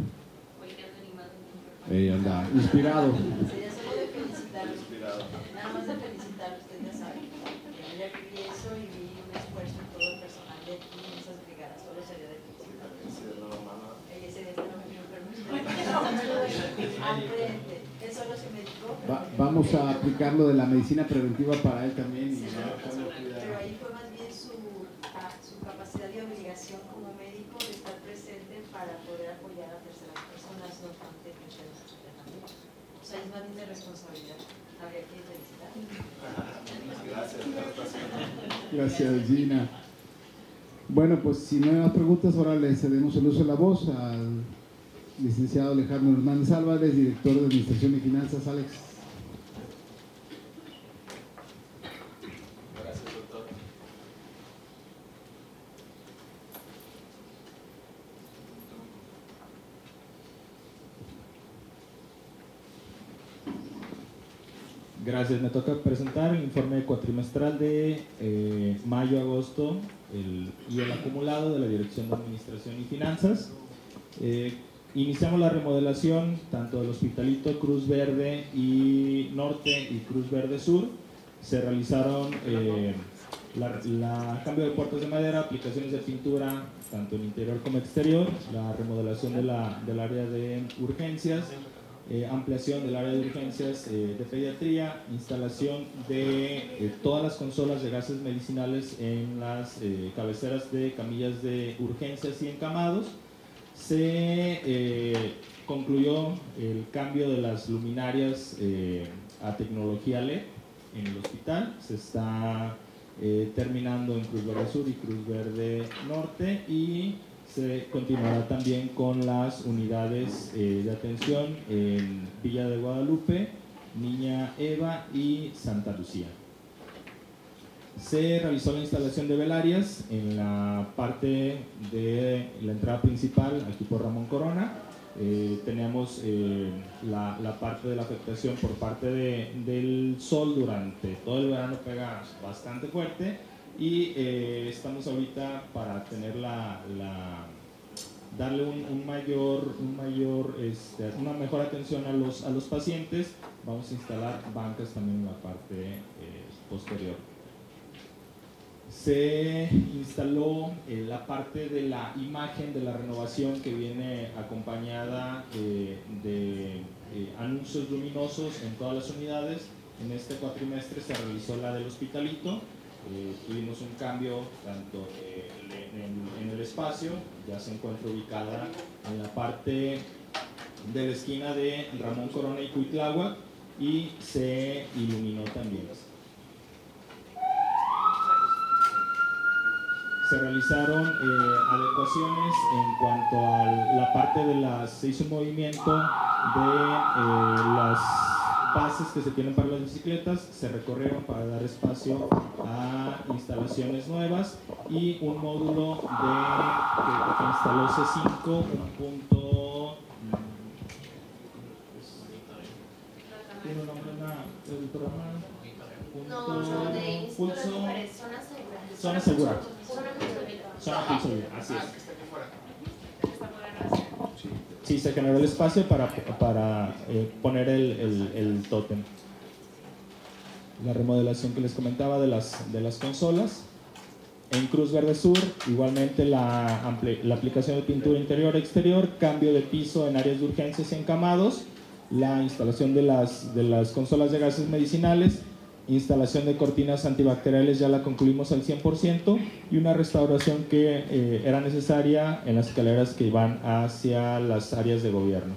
Eh, anda, inspirado. Sería solo de felicitarlos, nada más de felicitarlos, usted ya sabe. Ya viví eso y vi un esfuerzo en todo el personal de aquí en esas brigadas, solo sería de felicitarlos. Ese día no me dio permiso. Al frente, él solo se me dijo. Va, vamos a aplicar lo de la medicina preventiva para él también. Y sí, pero ahí fue más bien su, su capacidad y obligación como médico de estar presente para poder apoyar a terceras personas, no obstante que ustedes estén también. O sea, es más bien de responsabilidad. Habría que felicitar. Gracias. Gracias, Gina. Bueno, pues si no hay más preguntas, ahora le cedemos el uso de la voz al licenciado Alejandro Hernández Álvarez, director de Administración y Finanzas. Alex. Gracias, doctor. Gracias, me toca presentar el informe cuatrimestral de eh, mayo-agosto y el acumulado de la Dirección de Administración y Finanzas. Eh, iniciamos la remodelación tanto del Hospitalito Cruz Verde y Norte y Cruz Verde Sur. Se realizaron eh, la, la cambio de puertas de madera, aplicaciones de pintura tanto en interior como exterior, la remodelación de la, del área de urgencias, Eh, ampliación del área de urgencias eh, de pediatría, instalación de eh, todas las consolas de gases medicinales en las eh, cabeceras de camillas de urgencias y encamados. Se eh, concluyó el cambio de las luminarias eh, a tecnología L E D en el hospital. Se está eh, terminando en Cruz Verde Sur y Cruz Verde Norte, y se continuará también con las unidades eh, de atención en Villa de Guadalupe, Niña Eva y Santa Lucía. Se realizó la instalación de velarias en la parte de la entrada principal, aquí por Ramón Corona. Eh, tenemos eh, la, la parte de la afectación por parte de, del sol durante todo el verano, pega bastante fuerte. Y eh, estamos ahorita para tener la, la darle un, un mayor, un mayor este, una mejor atención a los, a los pacientes. Vamos a instalar bancas también en la parte eh, posterior. Se instaló eh, la parte de la imagen de la renovación, que viene acompañada eh, de eh, anuncios luminosos en todas las unidades, En este cuatrimestre se realizó la del Hospitalito. Eh, tuvimos un cambio tanto eh, en, en el espacio, ya se encuentra ubicada en la parte de la esquina de Ramón Corona y Cuitláhuac, y se iluminó también. Se realizaron eh, adecuaciones en cuanto a la parte de las, se hizo un movimiento de eh, las bases que se tienen para las bicicletas, se recorrieron para dar espacio a instalaciones nuevas, y un módulo de, que, que instaló C cinco, un punto, ¿tiene un nombre el programa? No, no, de Pulso, zona segura. Zona segura. Zona segura. Zona pulso, así es. Sí, se generó el espacio para, para eh, poner el, el, el tótem. La remodelación que les comentaba de las, de las consolas. En Cruz Verde Sur, igualmente la, ampli, la aplicación de pintura interior e exterior, cambio de piso en áreas de urgencias y encamados, la instalación de las, de las consolas de gases medicinales, instalación de cortinas antibacteriales ya la concluimos al cien por ciento, y una restauración que eh, era necesaria en las escaleras que van hacia las áreas de gobierno.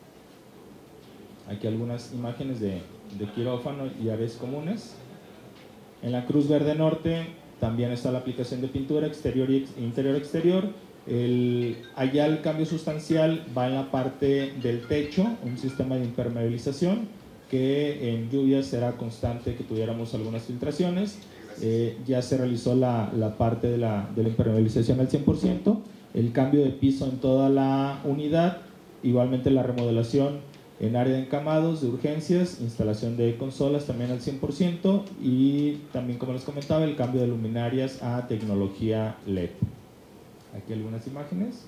Aquí algunas imágenes de, de quirófano y áreas comunes. En la Cruz Verde Norte también está la aplicación de pintura exterior y interior exterior. El, allá el cambio sustancial va en la parte del techo, un sistema de impermeabilización que en lluvias será constante que tuviéramos algunas filtraciones. Eh, ya se realizó la, la parte de la, de la impermeabilización al cien por ciento, el cambio de piso en toda la unidad, igualmente la remodelación en área de encamados, de urgencias, instalación de consolas también al cien por ciento, y también, como les comentaba, el cambio de luminarias a tecnología L E D. Aquí algunas imágenes.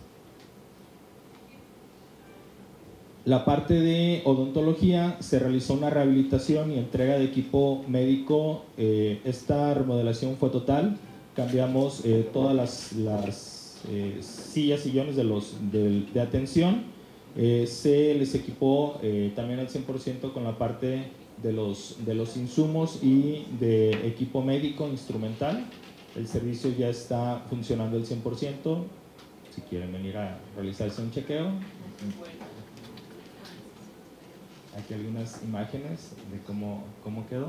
La parte de odontología, se realizó una rehabilitación y entrega de equipo médico. Eh, esta remodelación fue total, cambiamos eh, todas las, las eh, sillas, sillones de, los, de, de atención, eh, se les equipó eh, también al cien por ciento con la parte de los, de los insumos y de equipo médico instrumental. El servicio ya está funcionando al cien por ciento, si quieren venir a realizarse un chequeo. Aquí algunas imágenes de cómo, cómo quedó.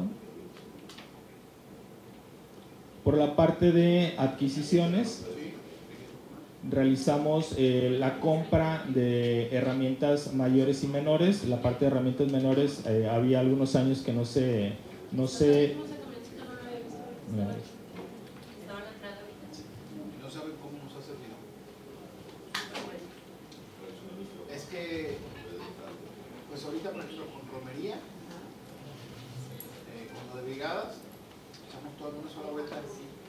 Por la parte de adquisiciones, realizamos eh, la compra de herramientas mayores y menores. La parte de herramientas menores, eh, había algunos años que no se... No se no. No saben cómo nos ha servido. Es que, pues ahorita, por ejemplo, con romería, eh, con lo de brigadas, echamos toda una sola vuelta.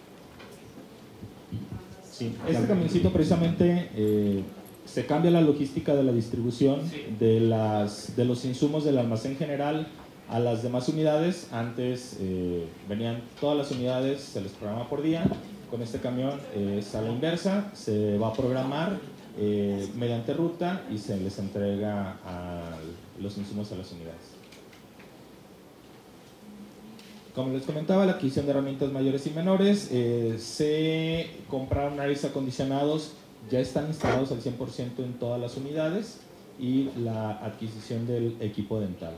Sí, este camioncito precisamente eh, se cambia la logística de la distribución de, las, de los insumos del almacén general a las demás unidades. Antes eh, venían todas las unidades, se les programa por día. Con este camión eh, es a la inversa, se va a programar eh, mediante ruta y se les entrega a los insumos a las unidades. Como les comentaba, la adquisición de herramientas mayores y menores, eh, se compraron aires acondicionados, ya están instalados al cien por ciento en todas las unidades, y la adquisición del equipo dental.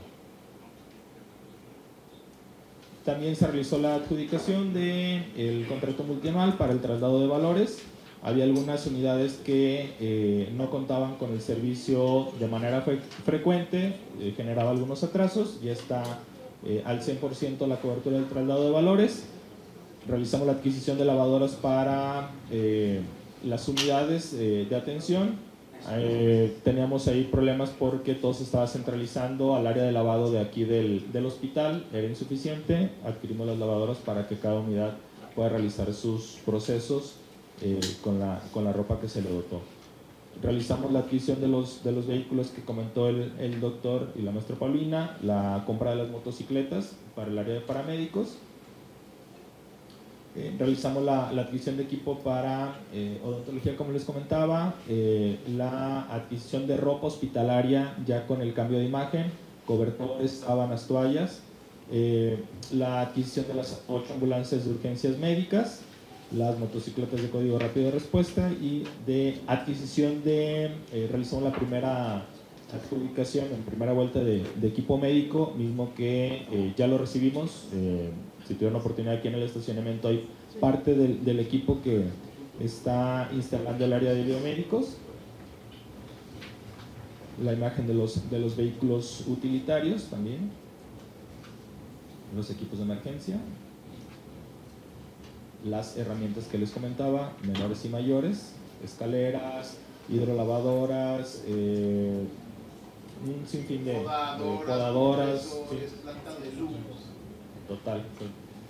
También se realizó la adjudicación del contrato multianual para el traslado de valores. Había algunas unidades que eh, no contaban con el servicio de manera fre frecuente, eh, generaba algunos atrasos. Ya está eh, al cien por ciento la cobertura del traslado de valores. Realizamos la adquisición de lavadoras para eh, las unidades eh, de atención. Eh, teníamos ahí problemas porque todo se estaba centralizando al área de lavado de aquí del, del hospital, era insuficiente. Adquirimos las lavadoras para que cada unidad pueda realizar sus procesos eh, con, la, con la ropa que se le dotó. Realizamos la adquisición de los, de los vehículos que comentó el, el doctor y la maestra Paulina, la compra de las motocicletas para el área de paramédicos. Eh, realizamos la, la adquisición de equipo para eh, odontología, como les comentaba, eh, la adquisición de ropa hospitalaria ya con el cambio de imagen, cobertores, sábanas, toallas, eh, la adquisición de las ocho ambulancias de urgencias médicas, las motocicletas de código rápido de respuesta y de adquisición de, eh, realizamos la primera adjudicación en primera vuelta de, de equipo médico, mismo que eh, ya lo recibimos. Eh, si tuvieron oportunidad aquí en el estacionamiento hay parte del, del equipo que está instalando el área de biomédicos. La imagen de los, de los vehículos utilitarios también, los equipos de emergencia, las herramientas que les comentaba, menores y mayores, escaleras, hidrolavadoras, eh, un sinfín de podadoras, de podadoras sí. Planta de luz. Total, sí.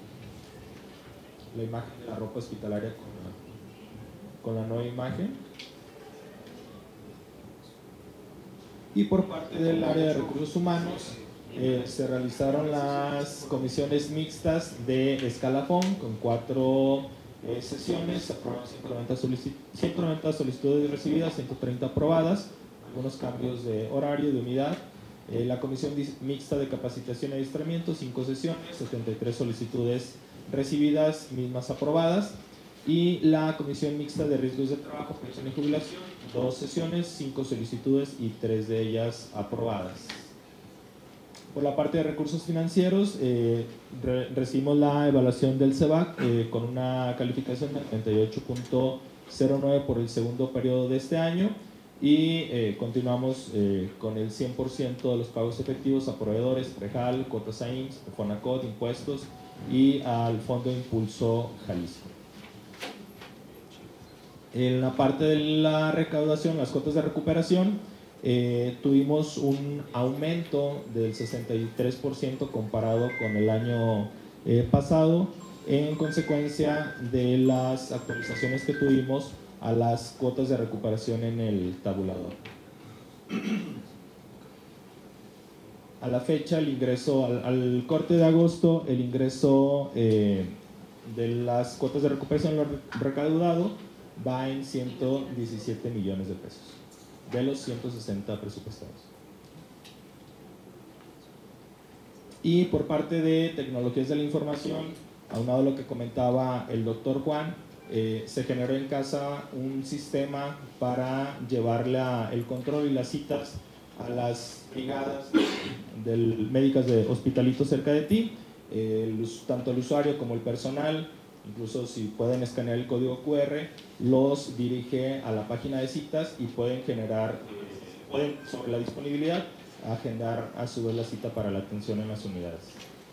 La imagen de la ropa hospitalaria con la, con la nueva imagen. Y por parte del área de recursos humanos eh, se realizaron las comisiones mixtas de escalafón con cuatro eh, sesiones, se aprobaron ciento noventa, solici ciento noventa solicitudes recibidas, ciento treinta aprobadas, algunos cambios de horario, de unidad. Eh, la comisión mixta de capacitación y adiestramiento, cinco sesiones, setenta y tres solicitudes recibidas, mismas aprobadas. Y la comisión mixta de riesgos de trabajo, pensión y jubilación, dos sesiones, cinco solicitudes y tres de ellas aprobadas. Por la parte de recursos financieros, eh, re recibimos la evaluación del C E B A C eh, con una calificación de treinta y ocho punto cero nueve por el segundo periodo de este año y eh, continuamos eh, con el cien por ciento de los pagos efectivos a proveedores, Prejal, cuotas a I M S S, Fonacot, impuestos y al Fondo Impulso Jalisco. En la parte de la recaudación, las cuotas de recuperación, eh, tuvimos un aumento del sesenta y tres por ciento comparado con el año eh, pasado, en consecuencia de las actualizaciones que tuvimos a las cuotas de recuperación en el tabulador. A la fecha, el ingreso, al, al corte de agosto, el ingreso eh, de las cuotas de recuperación lo recaudado va en ciento diecisiete millones de pesos, de los ciento sesenta presupuestados. Y por parte de tecnologías de la información, aunado a lo que comentaba el doctor Juan, eh, se generó en casa un sistema para llevarle a, el control y las citas a las brigadas del, médicas de Hospitalito cerca de ti, eh, el, tanto el usuario como el personal, incluso si pueden escanear el código Q R, los dirige a la página de citas y pueden generar, eh, pueden sobre la disponibilidad, agendar a su vez la cita para la atención en las unidades.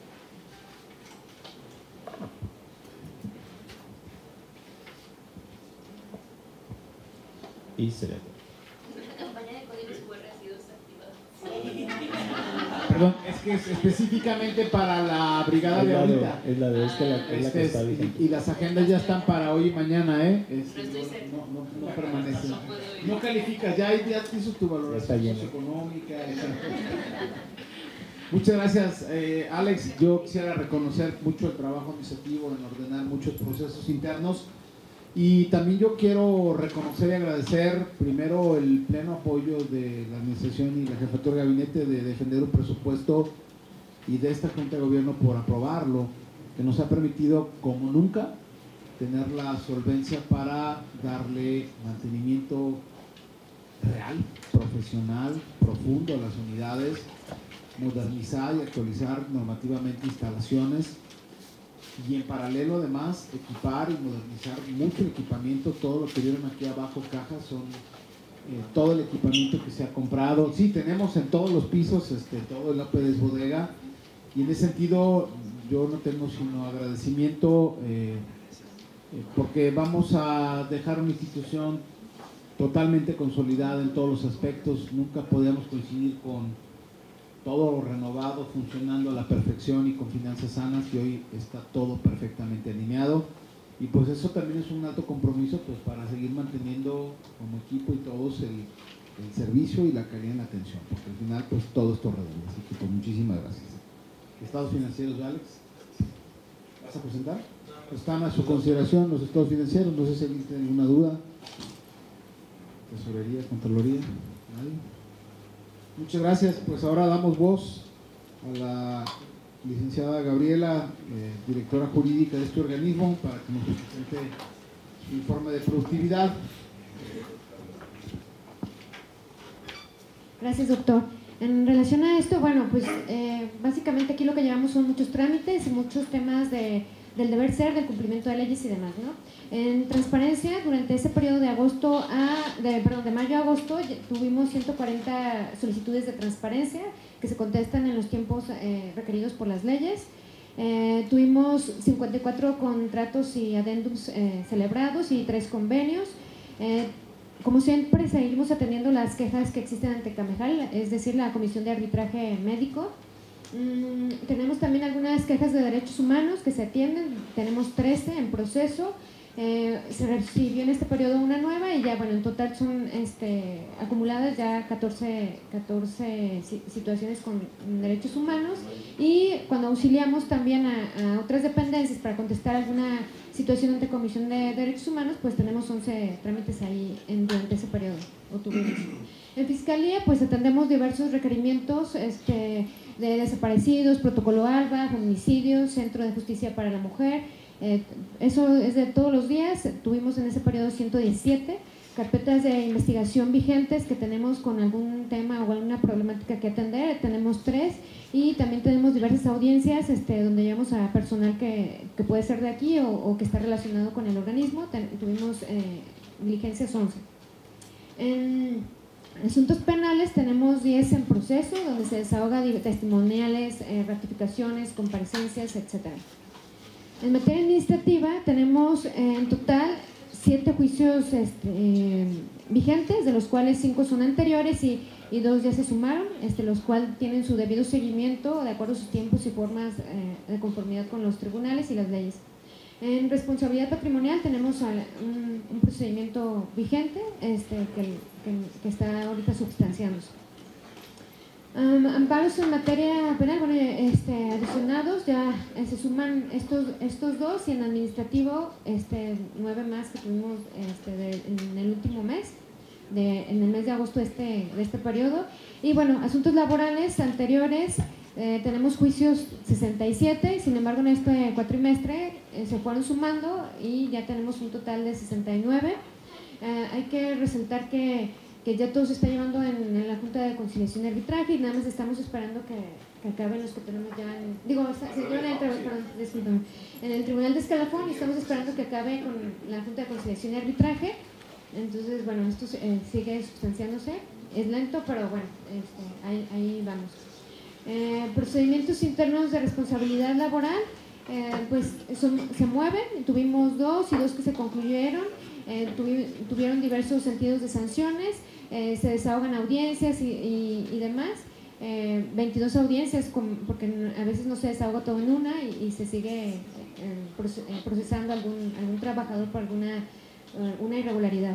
Y sería todo. La campaña de códigos Q R ha sido desactivada. Perdón, es que es específicamente para la brigada Es de la de, ahorita. es la de es que la, es la que Este está es- vigente. y, y las agendas ya están para hoy y mañana, ¿eh? Este, Pero estoy no, cerca. no, no, no permanecen. No puedo ir. No calificas, ya, ya hizo tu Está valoración lleno. socioeconómica. Muchas gracias, eh, Alex. Yo quisiera reconocer mucho el trabajo administrativo en ordenar muchos procesos internos. Y también yo quiero reconocer y agradecer primero el pleno apoyo de la administración y la jefatura de gabinete de defender un presupuesto y de esta Junta de Gobierno por aprobarlo, que nos ha permitido como nunca tener la solvencia para darle mantenimiento real, profesional, profundo a las unidades, modernizar y actualizar normativamente instalaciones y en paralelo además equipar y modernizar mucho el equipamiento. Todo lo que vieron aquí abajo, cajas, son eh, todo el equipamiento que se ha comprado. Sí, tenemos en todos los pisos este, todo el A P D S bodega, y en ese sentido yo no tengo sino agradecimiento eh, eh, porque vamos a dejar una institución totalmente consolidada en todos los aspectos. Nunca podíamos coincidir con todo renovado, funcionando a la perfección y con finanzas sanas, y hoy está todo perfectamente alineado. Y pues eso también es un alto compromiso pues para seguir manteniendo como equipo y todos el, el servicio y la calidad en la atención, porque al final pues todo esto redunda. Así que pues muchísimas gracias. Estados financieros, Alex, ¿vas a presentar? Están a su consideración los estados financieros, no sé si alguien tiene alguna duda. Tesorería, Contraloría, nadie. Muchas gracias, pues ahora damos voz a la licenciada Gabriela, eh, directora jurídica de este organismo, para que nos presente su informe de productividad. Gracias, doctor. En relación a esto, bueno, pues eh, básicamente aquí lo que llevamos son muchos trámites y muchos temas de, del deber ser, del cumplimiento de leyes y demás, ¿no? En transparencia, durante ese periodo de agosto a, de, perdón, de mayo a agosto, tuvimos ciento cuarenta solicitudes de transparencia que se contestan en los tiempos eh, requeridos por las leyes. Eh, tuvimos cincuenta y cuatro contratos y adendums eh, celebrados y tres convenios. Eh, Como siempre, seguimos atendiendo las quejas que existen ante Camejal, es decir, la Comisión de Arbitraje Médico. Mm, tenemos también algunas quejas de derechos humanos que se atienden, tenemos trece en proceso. Eh, se recibió en este periodo una nueva y ya, bueno, en total son este, acumuladas ya catorce, catorce situaciones con derechos humanos, y cuando auxiliamos también a, a otras dependencias para contestar alguna situación ante Comisión de Derechos Humanos, pues tenemos once trámites ahí en, durante ese periodo. O tuvimos. En Fiscalía, pues atendemos diversos requerimientos este, de desaparecidos, protocolo ALBA, feminicidios, Centro de Justicia para la Mujer. Eh, eso es de todos los días. Tuvimos en ese periodo ciento diecisiete carpetas de investigación vigentes que tenemos con algún tema o alguna problemática que atender, tenemos tres, y también tenemos diversas audiencias este, donde llevamos a personal que, que puede ser de aquí o, o que está relacionado con el organismo. Ten, tuvimos eh, diligencias once. En asuntos penales tenemos diez en proceso, donde se desahoga testimoniales, eh, ratificaciones, comparecencias, etcétera. En materia administrativa tenemos eh, en total siete juicios este, eh, vigentes, de los cuales cinco son anteriores y, y dos ya se sumaron, este, los cuales tienen su debido seguimiento de acuerdo a sus tiempos y formas eh, de conformidad con los tribunales y las leyes. En responsabilidad patrimonial tenemos a, un, un procedimiento vigente este, que, que, que está ahorita substanciándose. Um, amparos en materia penal, bueno, este, adicionados, ya eh, se suman estos, estos dos, y en administrativo este, nueve más que tuvimos este, de, en el último mes, de, en el mes de agosto de este, de este periodo. Y bueno, asuntos laborales anteriores, eh, tenemos juicios sesenta y siete, y sin embargo en este cuatrimestre eh, se fueron sumando y ya tenemos un total de sesenta y nueve. Eh, hay que resaltar que que ya todo se está llevando en, en la Junta de Conciliación y Arbitraje, y nada más estamos esperando que, que acaben los que tenemos ya en, digo, está, se llevan en, el, perdón, discúlpame, en el Tribunal de Escalafón, y estamos esperando que acabe con la Junta de Conciliación y Arbitraje. Entonces, bueno, esto eh, sigue sustanciándose, es lento, pero bueno, este, ahí, ahí vamos. Eh, procedimientos internos de responsabilidad laboral, eh, pues son, se mueven, tuvimos dos y dos que se concluyeron, eh, tuvi, tuvieron diversos sentidos de sanciones. Eh, se desahogan audiencias y, y, y demás, eh, veintidós audiencias, con, porque a veces no se desahoga todo en una y, y se sigue eh, procesando algún, algún trabajador por alguna uh, una irregularidad.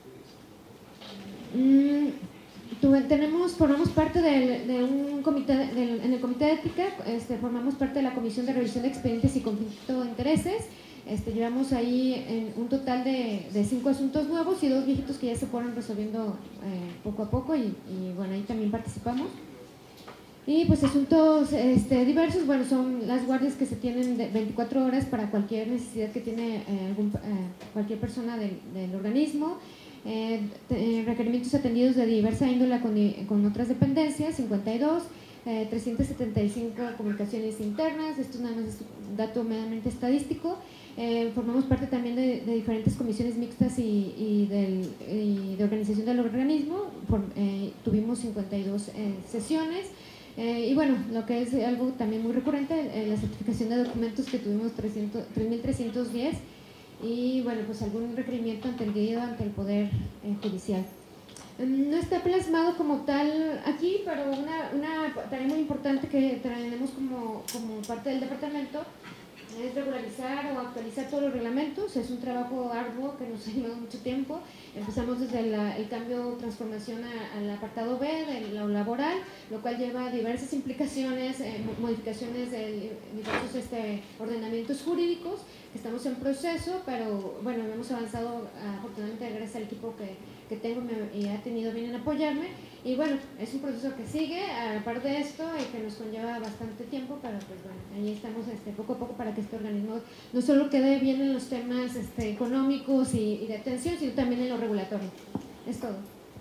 Mm, tuve, tenemos, formamos parte del, de un comité, del, en el comité de ética, este, formamos parte de la Comisión de Revisión de Expedientes y Conflicto de Intereses. Este, llevamos ahí en un total de, de cinco asuntos nuevos y dos viejitos que ya se fueron resolviendo eh, poco a poco, y, y bueno, ahí también participamos. Y pues asuntos este, diversos, bueno, son las guardias que se tienen de veinticuatro horas para cualquier necesidad que tiene eh, algún, eh, cualquier persona del, del organismo, eh, eh, requerimientos atendidos de diversa índole con, con otras dependencias, cincuenta y dos, eh, trescientas setenta y cinco comunicaciones internas, esto nada más es un dato meramente estadístico. Eh, formamos parte también de, de diferentes comisiones mixtas y, y, del, y de organización del organismo. Por, eh, tuvimos cincuenta y dos eh, sesiones, eh, y bueno, lo que es algo también muy recurrente, eh, la certificación de documentos, que tuvimos tres mil trescientos diez, y bueno, pues algún requerimiento atendido ante el Poder eh, Judicial. No está plasmado como tal aquí, pero una, una tarea muy importante que tenemos como, como parte del departamento es regularizar o actualizar todos los reglamentos. Es un trabajo arduo que nos ha llevado mucho tiempo. Empezamos desde la, el cambio o transformación a, al apartado B de lo laboral, lo cual lleva diversas implicaciones, eh, modificaciones de diversos este, ordenamientos jurídicos que estamos en proceso, pero bueno, hemos avanzado afortunadamente gracias al equipo que que tengo me, y ha tenido bien en apoyarme. Y bueno, es un proceso que sigue, aparte de esto, y que nos conlleva bastante tiempo, pero pues bueno, ahí estamos este, poco a poco para que este organismo no solo quede bien en los temas este, económicos y, y de atención, sino también en lo regulatorio. Es todo.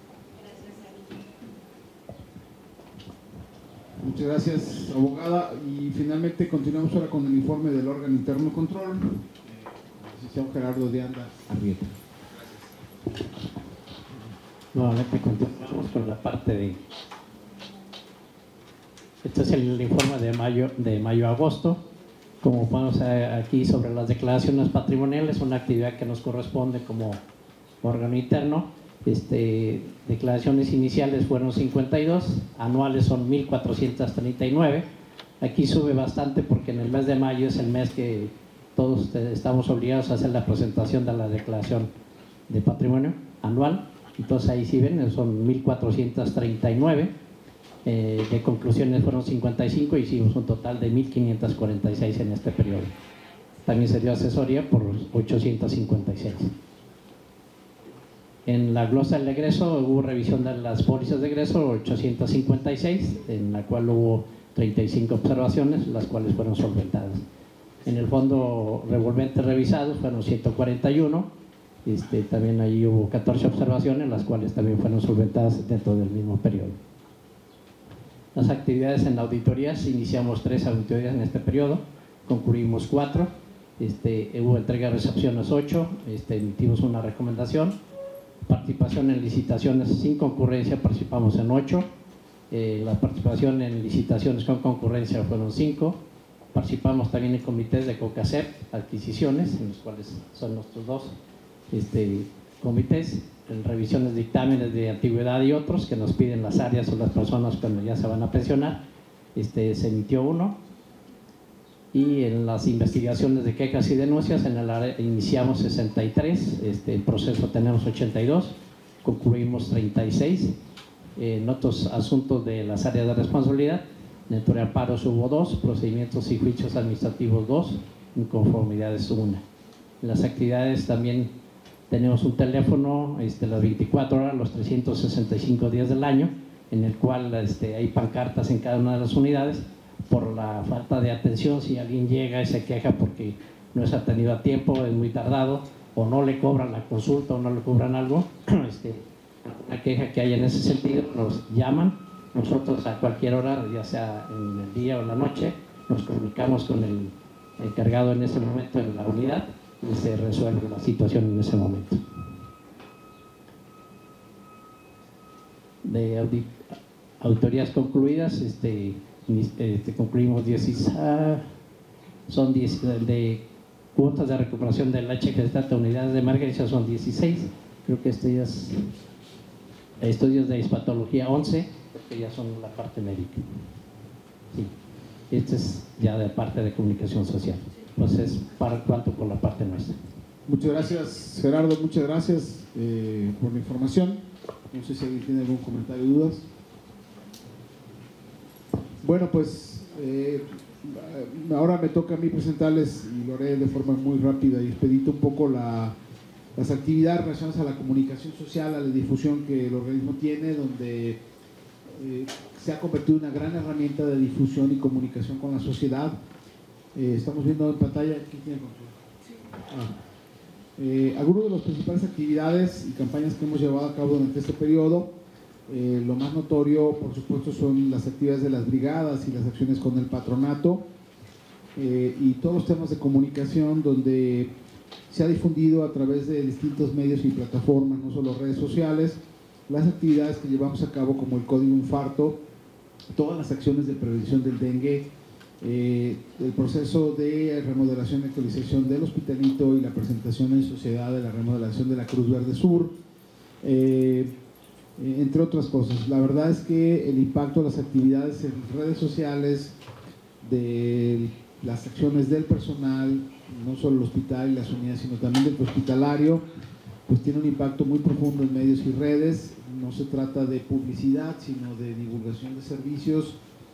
Muchas gracias, abogada. Y finalmente continuamos ahora con el informe del órgano interno de control, eh, licenciado Gerardo de Anda Arrieta. Gracias. Nuevamente continuamos con la parte de... Este es el informe de mayo de mayo a agosto. Como podemos ver aquí sobre las declaraciones patrimoniales, una actividad que nos corresponde como órgano interno. Este, declaraciones iniciales fueron cincuenta y dos, anuales son mil cuatrocientos treinta y nueve. Aquí sube bastante porque en el mes de mayo es el mes que todos estamos obligados a hacer la presentación de la declaración de patrimonio anual. Entonces ahí sí ven, son mil cuatrocientos treinta y nueve. Eh, de conclusiones fueron cincuenta y cinco, hicimos un total de mil quinientos cuarenta y seis en este periodo. También se dio asesoría por ochocientos cincuenta y seis. En la glosa del egreso hubo revisión de las pólizas de egreso ochocientos cincuenta y seis, en la cual hubo treinta y cinco observaciones, las cuales fueron solventadas. En el fondo revolvente revisado fueron ciento cuarenta y uno, este, también ahí hubo catorce observaciones, las cuales también fueron solventadas dentro del mismo periodo. Las actividades en auditorías, iniciamos tres auditorías en este periodo, concluimos cuatro, este, hubo entrega de recepciones ocho, este, emitimos una recomendación. Participación en licitaciones sin concurrencia, participamos en ocho. Eh, la participación en licitaciones con concurrencia fueron cinco. Participamos también en comités de COCACEP, adquisiciones, en los cuales son nuestros dos este, comités, en revisiones de dictámenes de antigüedad y otros que nos piden las áreas o las personas cuando ya se van a pensionar. Este, se emitió uno. Y en las investigaciones de quejas y denuncias, en el área iniciamos sesenta y tres, este, en proceso tenemos ochenta y dos, concluimos treinta y seis. En otros asuntos de las áreas de responsabilidad, dentro de amparos hubo dos, procedimientos y juicios administrativos dos, inconformidades una. En las actividades también tenemos un teléfono este, las veinticuatro horas, los trescientos sesenta y cinco días del año, en el cual este, hay pancartas en cada una de las unidades por la falta de atención. Si alguien llega y se queja porque no es atendido a tiempo, es muy tardado, o no le cobran la consulta o no le cobran algo, este, una queja que haya en ese sentido, nos llaman. Nosotros a cualquier hora, ya sea en el día o en la noche, nos comunicamos con el encargado en ese momento en la unidad y se resuelve la situación en ese momento. De audit auditorías concluidas, este, este, concluimos diez, ah, son diez de cuotas de recuperación del H G de unidades de emergencia, son dieciséis. Creo que estudios, estudios de hispatología once, que ya son la parte médica. Sí. Este es ya de parte de comunicación social. Entonces, para cuanto por la parte nuestra. Muchas gracias, Gerardo, muchas gracias eh, por la información. No sé si alguien tiene algún comentario o dudas. Bueno, pues eh, ahora me toca a mí presentarles, y lo haré de forma muy rápida y expedita, un poco la, las actividades relacionadas a la comunicación social, a la difusión que el organismo tiene, donde eh, se ha convertido en una gran herramienta de difusión y comunicación con la sociedad. Eh, estamos viendo en pantalla, ¿quién tiene control? Ah. Eh, algunas de las principales actividades y campañas que hemos llevado a cabo durante este periodo, eh, lo más notorio, por supuesto, son las actividades de las brigadas y las acciones con el patronato, eh, y todos los temas de comunicación donde se ha difundido a través de distintos medios y plataformas, no solo redes sociales, las actividades que llevamos a cabo como el Código Infarto, todas las acciones de prevención del dengue, Eh, el proceso de remodelación y actualización del Hospitalito y la presentación en sociedad de la remodelación de la Cruz Verde Sur, eh, entre otras cosas. La verdad es que el impacto de las actividades en redes sociales, de las acciones del personal, no solo el hospital y las unidades, sino también del hospitalario, pues tiene un impacto muy profundo en medios y redes. No se trata de publicidad, sino de divulgación de servicios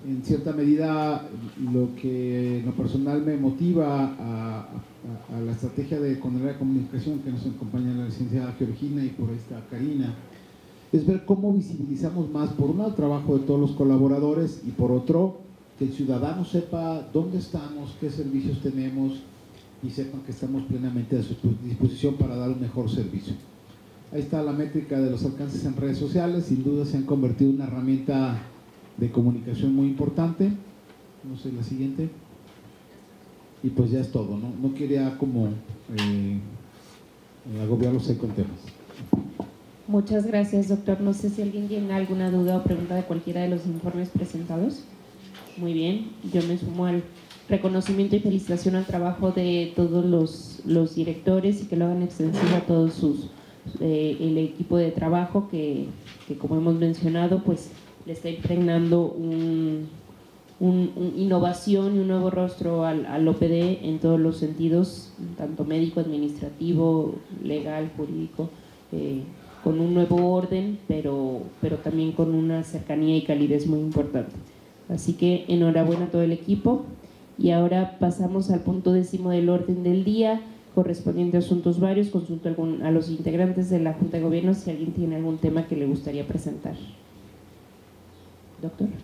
en cierta medida lo que en lo personal me motiva a, a, a la estrategia de con la comunicación que nos acompaña la licenciada Georgina y por ahí está Karina, es ver cómo visibilizamos más, por un lado, el trabajo de todos los colaboradores y por otro, que el ciudadano sepa dónde estamos, qué servicios tenemos y sepan que estamos plenamente a su disposición para dar un mejor servicio. Ahí está la métrica de los alcances en redes sociales, sin duda se han convertido en una herramienta de comunicación muy importante. No sé, la siguiente. Y pues ya es todo, ¿no? No quería como eh, agobiarlos ahí con temas. Muchas gracias, doctor. No sé si alguien tiene alguna duda o pregunta de cualquiera de los informes presentados. Muy bien, yo me sumo al reconocimiento y felicitación al trabajo de todos los, los directores y que lo hagan extensivo a todos sus eh, el equipo de trabajo que, que como hemos mencionado pues le está impregnando un, un, un innovación y un nuevo rostro al, al O P D en todos los sentidos, tanto médico, administrativo, legal, jurídico, eh, con un nuevo orden, pero, pero también con una cercanía y calidez muy importante. Así que enhorabuena a todo el equipo. Y ahora pasamos al punto décimo del orden del día, correspondiente a asuntos varios. Consulto algún, a los integrantes de la Junta de Gobierno si alguien tiene algún tema que le gustaría presentar. Doctor.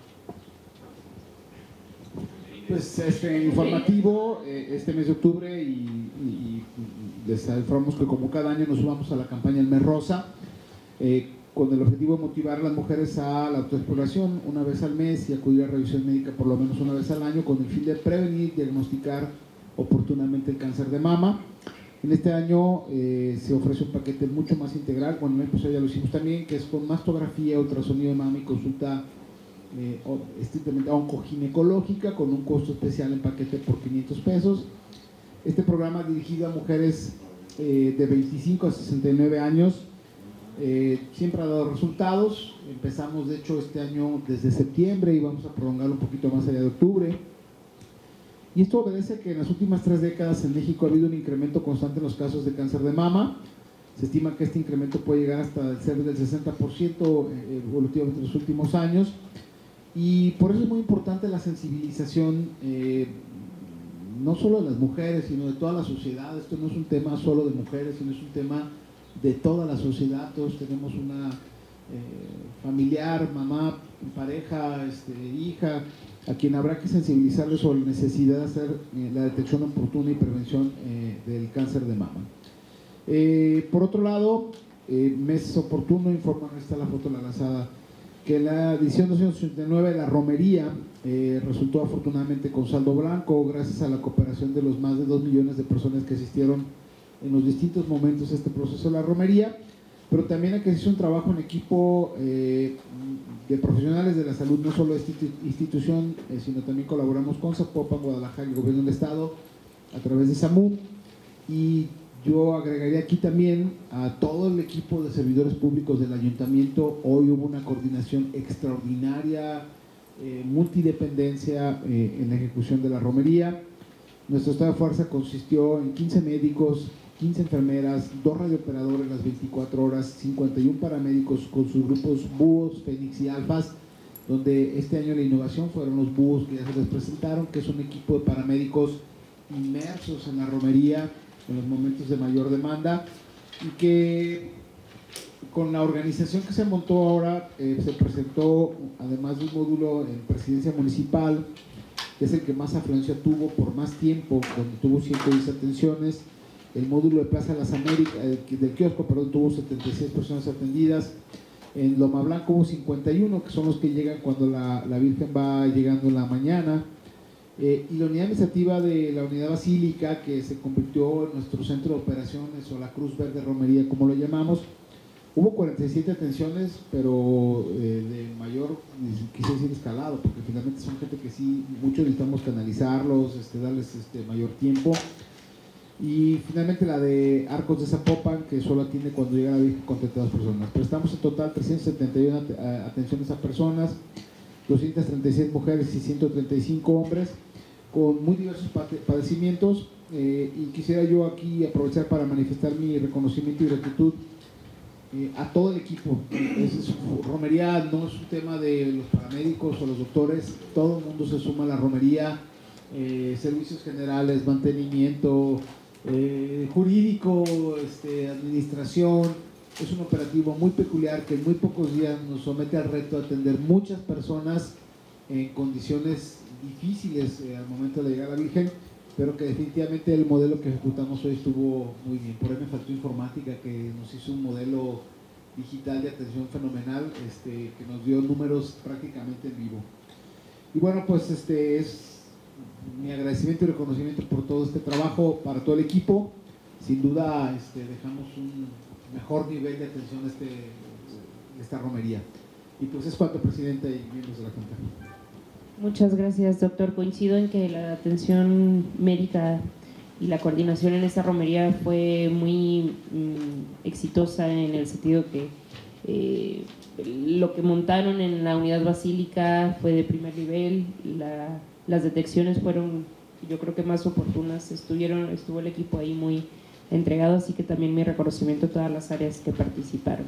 Pues este informativo, eh, este mes de octubre, y, y, y les informamos que como cada año nos sumamos a la campaña El Mes Rosa, eh, con el objetivo de motivar a las mujeres a la autoexploración una vez al mes y acudir a revisión médica por lo menos una vez al año con el fin de prevenir y diagnosticar oportunamente el cáncer de mama. En este año eh, se ofrece un paquete mucho más integral, bueno, el año pasado ya lo hicimos también, que es con mastografía, ultrasonido de mama y consulta eh, estrictamente oncoginecológica con un costo especial en paquete por quinientos pesos. Este programa dirigido a mujeres eh, de veinticinco a sesenta y nueve años eh, siempre ha dado resultados. Empezamos de hecho este año desde septiembre y vamos a prolongarlo un poquito más allá de octubre. Y esto obedece que en las últimas tres décadas en México ha habido un incremento constante en los casos de cáncer de mama. Se estima que este incremento puede llegar hasta ser del sesenta por ciento evolutivamente en los últimos años. Y por eso es muy importante la sensibilización, eh, no solo de las mujeres, sino de toda la sociedad. Esto no es un tema solo de mujeres, sino es un tema de toda la sociedad. Todos tenemos una eh, familiar, mamá, pareja, este, hija, a quien habrá que sensibilizarles sobre la necesidad de hacer eh, la detección oportuna y prevención eh, del cáncer de mama. Eh, por otro lado, eh, mes oportuno, informa, no está la foto la lanzada, que la edición doscientos ochenta y nueve de la romería eh, resultó afortunadamente con saldo blanco gracias a la cooperación de los más de dos millones de personas que asistieron en los distintos momentos a este proceso de la romería, pero también a que se hizo un trabajo en equipo eh, de profesionales de la salud, no solo esta institución, eh, sino también colaboramos con Zapopan, Guadalajara y el Gobierno del Estado a través de SAMU. Y yo agregaría aquí también a todo el equipo de servidores públicos del ayuntamiento. Hoy hubo una coordinación extraordinaria, eh, multidependencia eh, en la ejecución de la romería. Nuestro estado de fuerza consistió en quince médicos, quince enfermeras, dos radiooperadores las veinticuatro horas, cincuenta y uno paramédicos con sus grupos búhos, fénix y alfas, donde este año la innovación fueron los búhos que ya se les presentaron, que es un equipo de paramédicos inmersos en la romería en los momentos de mayor demanda, y que con la organización que se montó ahora eh, se presentó, además de un módulo en presidencia municipal, que es el que más afluencia tuvo por más tiempo, donde tuvo ciento diez atenciones. El módulo de Plaza Las Américas, eh, del kiosco, perdón, tuvo setenta y seis personas atendidas. En Loma Blanca hubo cincuenta y uno, que son los que llegan cuando la, la Virgen va llegando en la mañana. Eh, y la unidad administrativa de la unidad basílica, que se convirtió en nuestro centro de operaciones, o la Cruz Verde Romería, como lo llamamos, hubo cuarenta y siete atenciones, pero eh, de mayor, quise decir escalado, porque finalmente son gente que sí, muchos necesitamos canalizarlos, este, darles este, mayor tiempo. Y finalmente la de Arcos de Zapopan, que solo atiende cuando llega la Virgen con treinta y dos personas. Prestamos en total trescientas setenta y uno atenciones a personas, doscientas treinta y seis mujeres y ciento treinta y cinco hombres, con muy diversos padecimientos. Eh, y quisiera yo aquí aprovechar para manifestar mi reconocimiento y gratitud eh, a todo el equipo. Es, es, romería no es un tema de los paramédicos o los doctores, todo el mundo se suma a la romería, eh, servicios generales, mantenimiento, eh, jurídico, este, administración. Es un operativo muy peculiar que en muy pocos días nos somete al reto de atender muchas personas en condiciones difíciles eh, al momento de llegar a la Virgen, pero que definitivamente el modelo que ejecutamos hoy estuvo muy bien. Por ahí me faltó informática, que nos hizo un modelo digital de atención fenomenal, este, que nos dio números prácticamente en vivo. Y bueno, pues este es mi agradecimiento y reconocimiento por todo este trabajo para todo el equipo. Sin duda este, dejamos un mejor nivel de atención a este, esta romería. Y pues es cuanto, Presidenta y miembros de la Junta. Muchas gracias, doctor. Coincido en que la atención médica y la coordinación en esta romería fue muy mm, exitosa, en el sentido que eh, lo que montaron en la unidad basílica fue de primer nivel, la, las detecciones fueron, yo creo que más oportunas, estuvieron, estuvo el equipo ahí muy entregado, así que también mi reconocimiento a todas las áreas que participaron.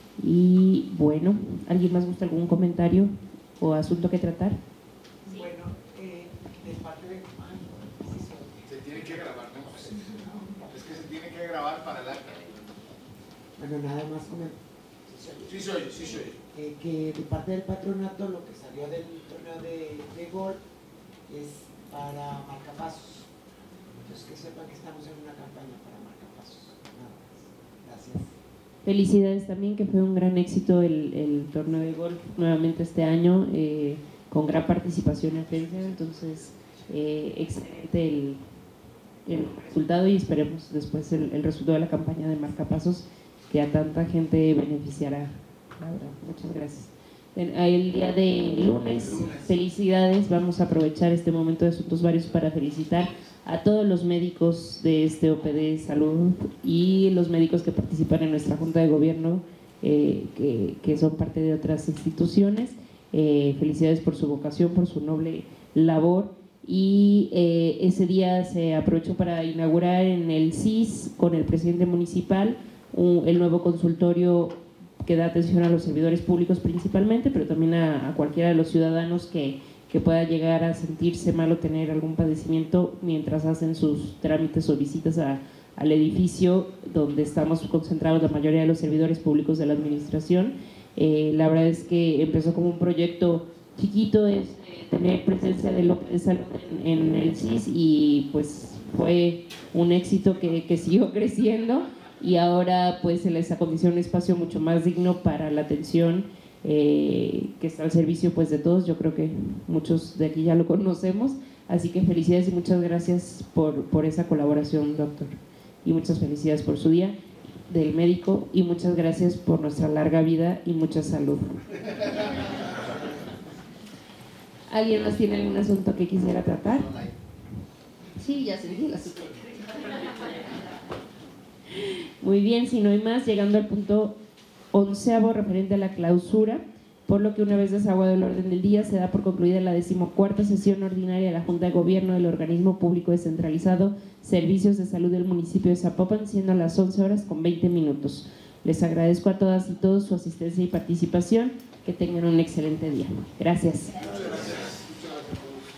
Y bueno, ¿alguien más gusta algún comentario o asunto que tratar? Bueno, eh, de parte de... Ay, sí, se tiene que grabar, ¿no? Es que se tiene que grabar para el acta. Bueno, nada más comentar. Sí soy, sí soy. Eh, que de parte del patronato lo que salió del torneo de, de gol es para marcapasos. Entonces que sepan que estamos en una campaña para marcapasos. Nada más. Gracias. Felicidades también, que fue un gran éxito el, el torneo de golf nuevamente este año, eh, con gran participación en Fencia, entonces eh, excelente el, el resultado, y esperemos después el, el resultado de la campaña de marcapasos, que a tanta gente beneficiará. La verdad, muchas gracias. El día de lunes, felicidades, vamos a aprovechar este momento de Asuntos Varios para felicitar a todos los médicos de este O P D Salud y los médicos que participan en nuestra Junta de Gobierno, eh, que, que son parte de otras instituciones. Eh, felicidades por su vocación, por su noble labor. Y eh, ese día se aprovechó para inaugurar en el C I S con el presidente municipal un, el nuevo consultorio que da atención a los servidores públicos principalmente, pero también a, a cualquiera de los ciudadanos que, que pueda llegar a sentirse mal o tener algún padecimiento mientras hacen sus trámites o visitas a, al edificio donde estamos concentrados la mayoría de los servidores públicos de la administración. Eh, la verdad es que empezó como un proyecto chiquito, es eh, tener presencia de lo que es salud en, en el C I S, y pues fue un éxito que, que siguió creciendo, y ahora pues se les acondiciona un espacio mucho más digno para la atención eh, que está al servicio pues de todos. Yo creo que muchos de aquí ya lo conocemos, así que felicidades y muchas gracias por, por esa colaboración, doctor, y muchas felicidades por su día del médico, y muchas gracias por nuestra larga vida y mucha salud. ¿Alguien más tiene algún asunto que quisiera tratar? Sí, ya sentí el asunto. Muy bien, si no hay más, llegando al punto onceavo referente a la clausura, por lo que una vez desaguado el orden del día, se da por concluida la decimocuarta sesión ordinaria de la Junta de Gobierno del Organismo Público Descentralizado Servicios de Salud del municipio de Zapopan, siendo las once horas con veinte minutos. Les agradezco a todas y todos su asistencia y participación. Que tengan un excelente día. Gracias.